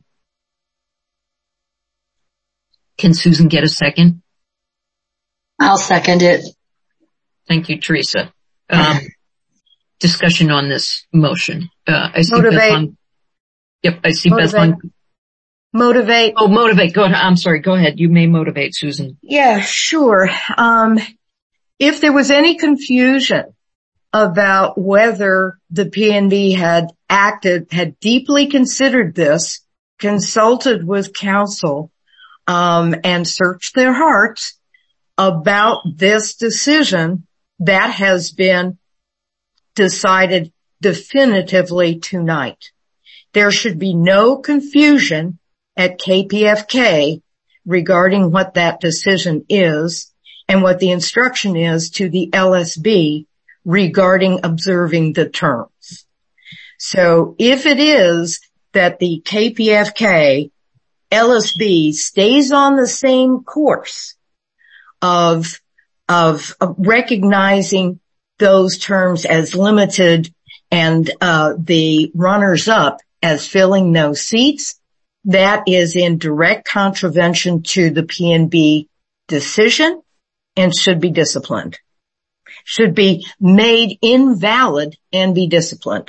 Can Susan get a second? I'll second it. Thank you, Teresa. Discussion on this motion. I see Motivate. Beth on. Yep, I see Motivate. Beth on. Motivate. Oh, motivate. Go ahead. I'm sorry. Go ahead. You may motivate, Susan. Yeah, sure. If there was any confusion about whether the PNB had deeply considered this, consulted with counsel, and searched their hearts about this decision, that has been decided definitively tonight. There should be no confusion at KPFK regarding what that decision is and what the instruction is to the LSB regarding observing the terms. So if it is that the KPFK LSB stays on the same course of recognizing those terms as limited and the runners up as filling those seats, that is in direct contravention to the PNB decision and should be disciplined. Should be made invalid and be disciplined.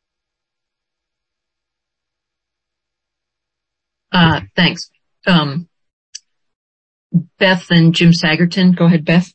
Thanks. Beth and Jim Sagerton. Go ahead, Beth.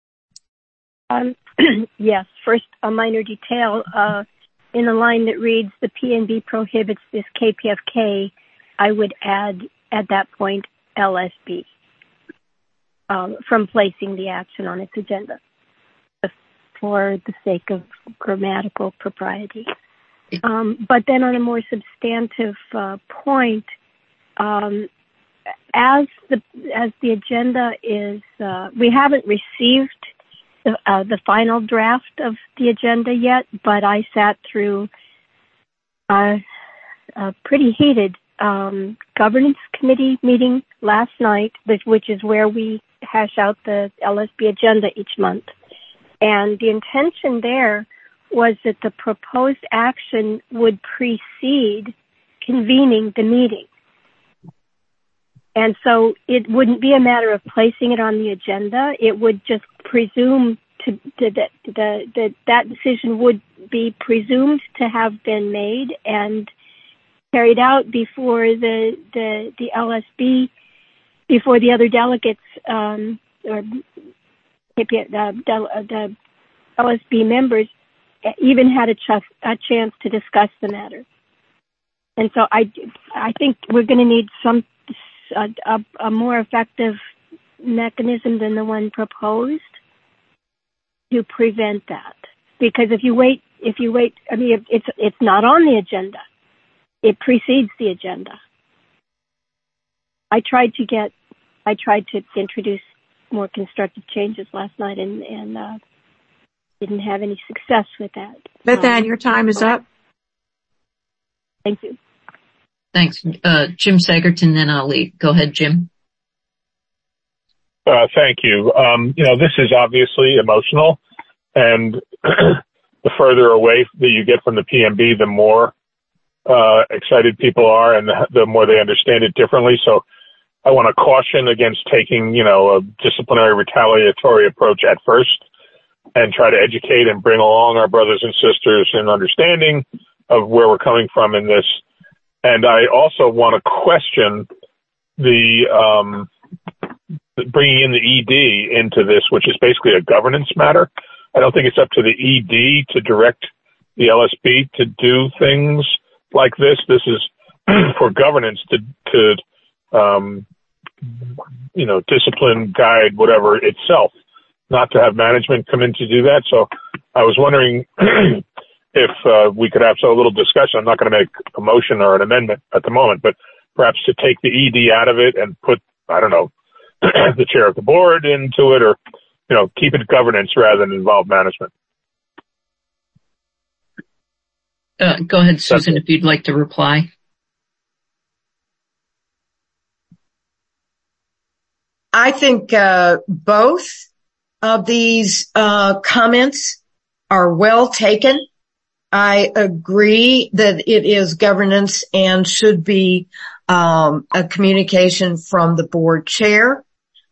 Yes. First, a minor detail. In the line that reads, the PNB prohibits this KPFK, I would add at that point LSB from placing the action on its agenda for the sake of grammatical propriety. But then on a more substantive point, as the agenda is, we haven't received the final draft of the agenda yet, but I sat through a pretty heated governance committee meeting last night, which is where we hash out the LSB agenda each month. And the intention there was that the proposed action would precede convening the meeting. And so it wouldn't be a matter of placing it on the agenda. It would just presume that decision would be presumed to have been made and carried out before the LSB, before the other delegates, or the LSB members even had a chance to discuss the matter. And so I think we're going to need a more effective mechanism than the one proposed to prevent that. Because if you wait, I mean, it's not on the agenda. It precedes the agenda. I tried to introduce more constructive changes last night and didn't have any success with that. Beth Ann, your time is up. Thank you. Thanks. Jim Sagerton, then Ali. Go ahead, Jim. Thank you. This is obviously emotional, and the further away that you get from the PMB, the more excited people are and the more they understand it differently. So I want to caution against taking, a disciplinary retaliatory approach at first and try to educate and bring along our brothers and sisters in understanding of where we're coming from in this. And I also want to question the bringing in the ED into this, which is basically a governance matter. I don't think it's up to the ED to direct the LSB to do things like this. This is for governance to discipline, guide, whatever itself, not to have management come in to do that. So I was wondering if we could have a little discussion. I'm not going to make a motion or an amendment at the moment, but perhaps to take the ED out of it and put, the chair of the board into it, or, keep it governance rather than involve management. Go ahead, Susan, if you'd like to reply. I think both of these comments are well taken. I agree that it is governance and should be a communication from the board chair.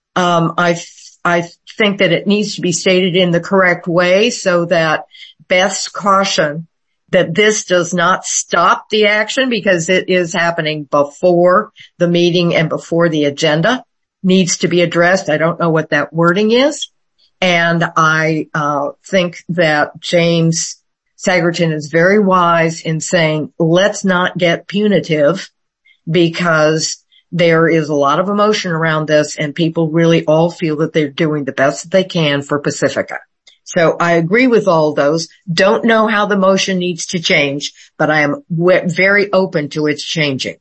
I think that it needs to be stated in the correct way so that Beth's caution that this does not stop the action, because it is happening before the meeting and before the agenda, needs to be addressed. I don't know what that wording is. And I think that James Sagerton is very wise in saying, let's not get punitive, because there is a lot of emotion around this and people really all feel that they're doing the best that they can for Pacifica. So I agree with all those. Don't know how the motion needs to change, but I am very open to its changing.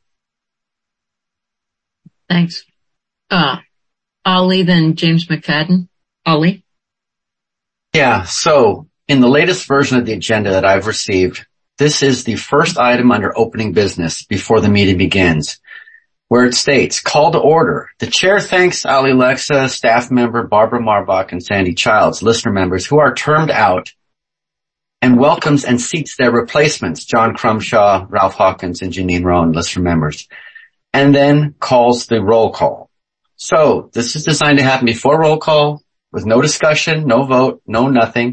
Thanks. Ali, then James McFadden. Ali? Yeah, so in the latest version of the agenda that I've received, this is the first item under opening business before the meeting begins, where it states, call to order. The chair thanks Ali Lexa, staff member Barbara Marbach, and Sandy Childs, listener members who are termed out, and welcomes and seats their replacements, John Crumshaw, Ralph Hawkins, and Janine Rohn, listener members, and then calls the roll call. So this is designed to happen before roll call, with no discussion, no vote, no nothing.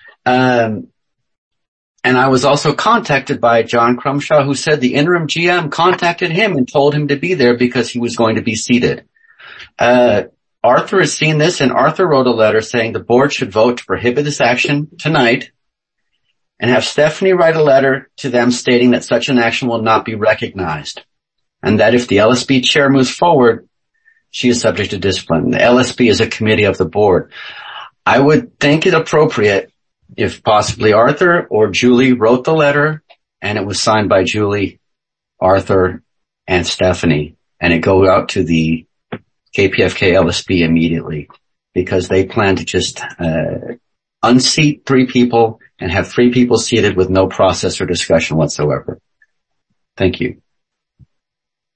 And I was also contacted by John Crumshaw, who said the interim GM contacted him and told him to be there because he was going to be seated. Arthur has seen this, and Arthur wrote a letter saying the board should vote to prohibit this action tonight, and have Stephanie write a letter to them stating that such an action will not be recognized, and that if the LSB chair moves forward, she is subject to discipline. The LSB is a committee of the board. I would think it appropriate if possibly Arthur or Julie wrote the letter and it was signed by Julie, Arthur, and Stephanie, and it go out to the KPFK LSB immediately, because they plan to just unseat 3 people and have 3 people seated with no process or discussion whatsoever. Thank you.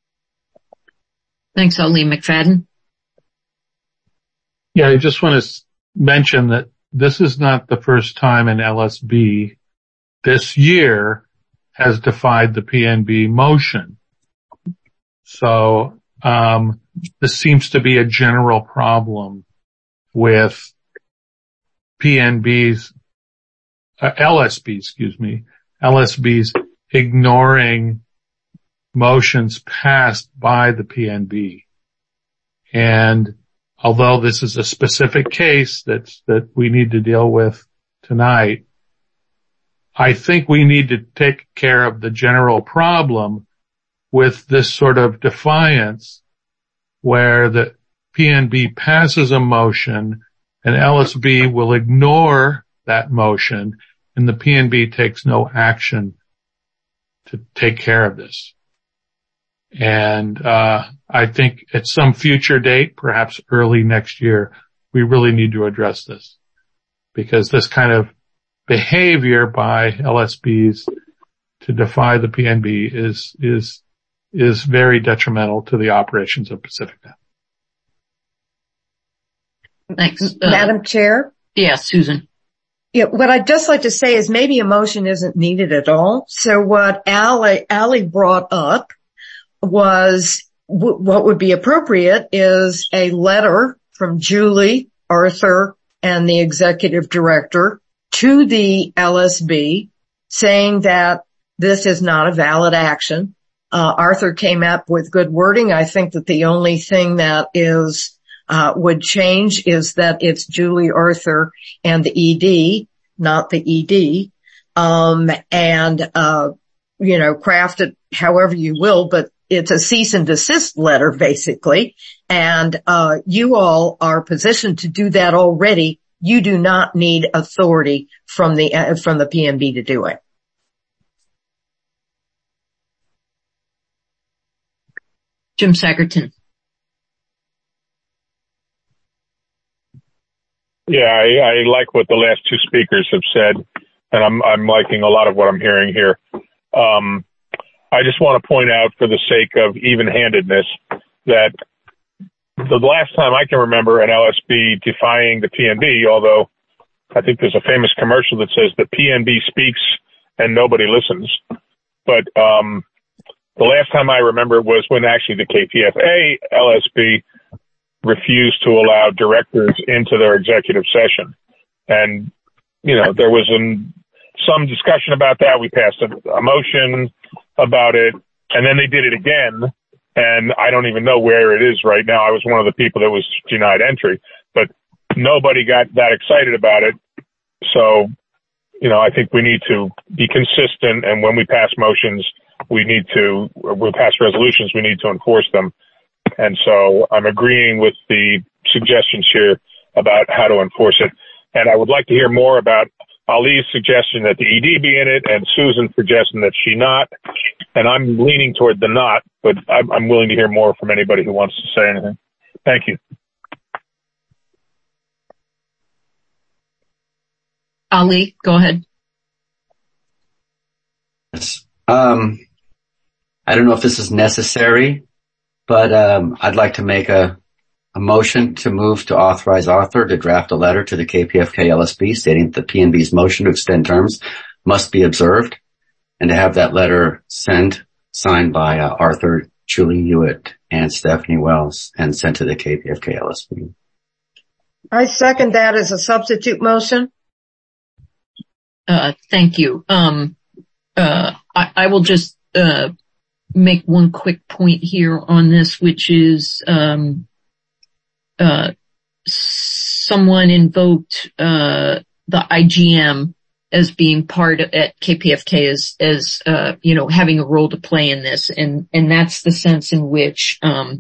Thanks, Ali. McFadden. Yeah, I just want to mention that this is not the first time an LSB this year has defied the PNB motion. So, this seems to be a general problem with LSBs ignoring motions passed by the PNB. And although this is a specific case that we need to deal with tonight, I think we need to take care of the general problem with this sort of defiance where the PNB passes a motion and LSB will ignore that motion and the PNB takes no action to take care of this. And I think at some future date, perhaps early next year, we really need to address this, because this kind of behavior by LSBs to defy the PNB is very detrimental to the operations of Pacific Net. Thanks. Madam Chair? Yeah, Susan. Yeah, what I'd just like to say is maybe a motion isn't needed at all. So what Ali brought up was what would be appropriate is a letter from Julie, Arthur, and the executive director to the LSB saying that this is not a valid action. Arthur came up with good wording. I think that the only thing that would change is that it's Julie, Arthur, and the ED, not the ED. Craft it however you will, but it's a cease and desist letter, basically. And, you all are positioned to do that already. You do not need authority from the PNB to do it. Jim Sagerton. Yeah, I like what the last two speakers have said, and I'm liking a lot of what I'm hearing here. I just want to point out, for the sake of even-handedness, that the last time I can remember an LSB defying the PNB, although I think there's a famous commercial that says the PNB speaks and nobody listens. But the last time I remember was when actually the KPFA LSB refused to allow directors into their executive session. And, there was some discussion about that. We passed a motion about it, and then they did it again. And I don't even know where it is right now. I was one of the people that was denied entry, but nobody got that excited about it. So, I think we need to be consistent. And when we pass motions, we pass resolutions, we need to enforce them. And so I'm agreeing with the suggestions here about how to enforce it. And I would like to hear more about Ali's suggestion that the ED be in it and Susan's suggestion that she not. And I'm leaning toward the not, but I'm willing to hear more from anybody who wants to say anything. Thank you. Ali, go ahead. Yes. I don't know if this is necessary, but I'd like to make a motion to move to authorize Arthur to draft a letter to the KPFK LSB stating that the PNB's motion to extend terms must be observed, and to have that letter signed by Arthur, Julie Hewitt, and Stephanie Wells, and sent to the KPFK LSB. I second that as a substitute motion. Thank you. I will just make one quick point here on this, which is someone invoked the IGM as being part at KPFK as having a role to play in this, and that's the sense in which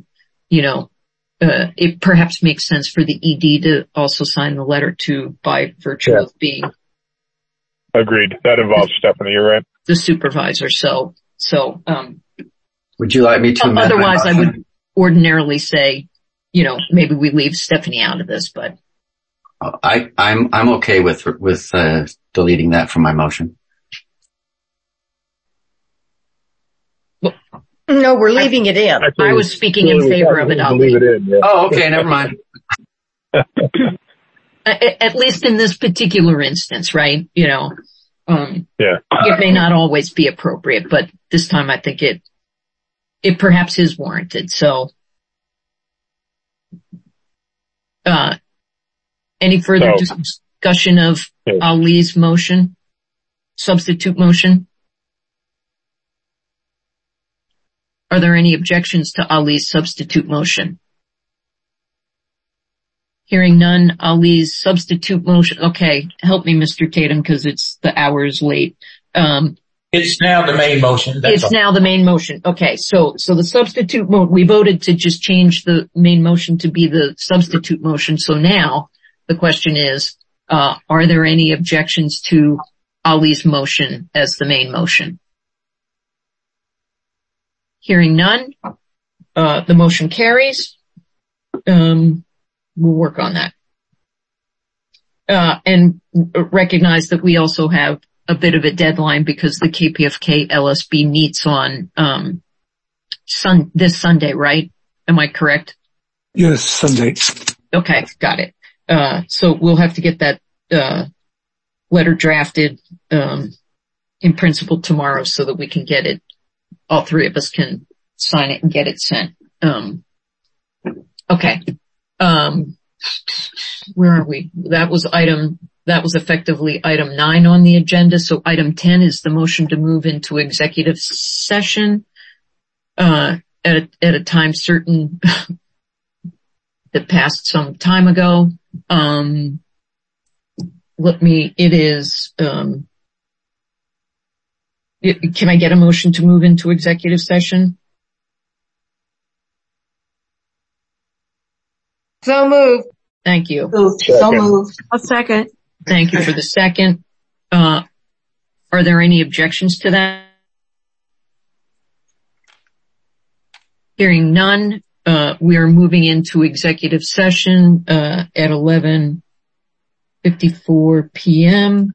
it perhaps makes sense for the ED to also sign the letter by virtue of being agreed. That involves Stephanie, you're right. The supervisor. So would you like me to amend otherwise I would ordinarily say, maybe we leave Stephanie out of this, but I'm okay with deleting that from my motion. No, we're leaving it in. I was speaking in favor of it, Ali. Leave it in, yeah. Oh, okay, never mind. At least in this particular instance, right? You know, yeah. It may not always be appropriate, but this time I think it perhaps is warranted. So, any further discussion of Ali's motion, substitute motion? Are there any objections to Ali's substitute motion? Hearing none, Ali's substitute motion. Okay, help me, Mr. Tatum, because the hour is late. It's now the main motion. Now the main motion. Okay, so the substitute we voted to just change the main motion to be the substitute motion. So now the question is, are there any objections to Ali's motion as the main motion? Hearing none, the motion carries. We'll work on that. And recognize that we also have a bit of a deadline because the KPFK LSB meets on, this Sunday, right? Am I correct? Yes, Sunday. Okay, got it. So we'll have to get that, letter drafted, in principle tomorrow so that we can get it. All three of us can sign it and get it sent. Okay. Where are we? That was effectively item 9 on the agenda. So item 10 is the motion to move into executive session, at a time certain that passed some time ago. Can I get a motion to move into executive session? So moved. Thank you. So moved. A second. Thank you for the second. Are there any objections to that? Hearing none, we are moving into executive session, at 11:54 p.m.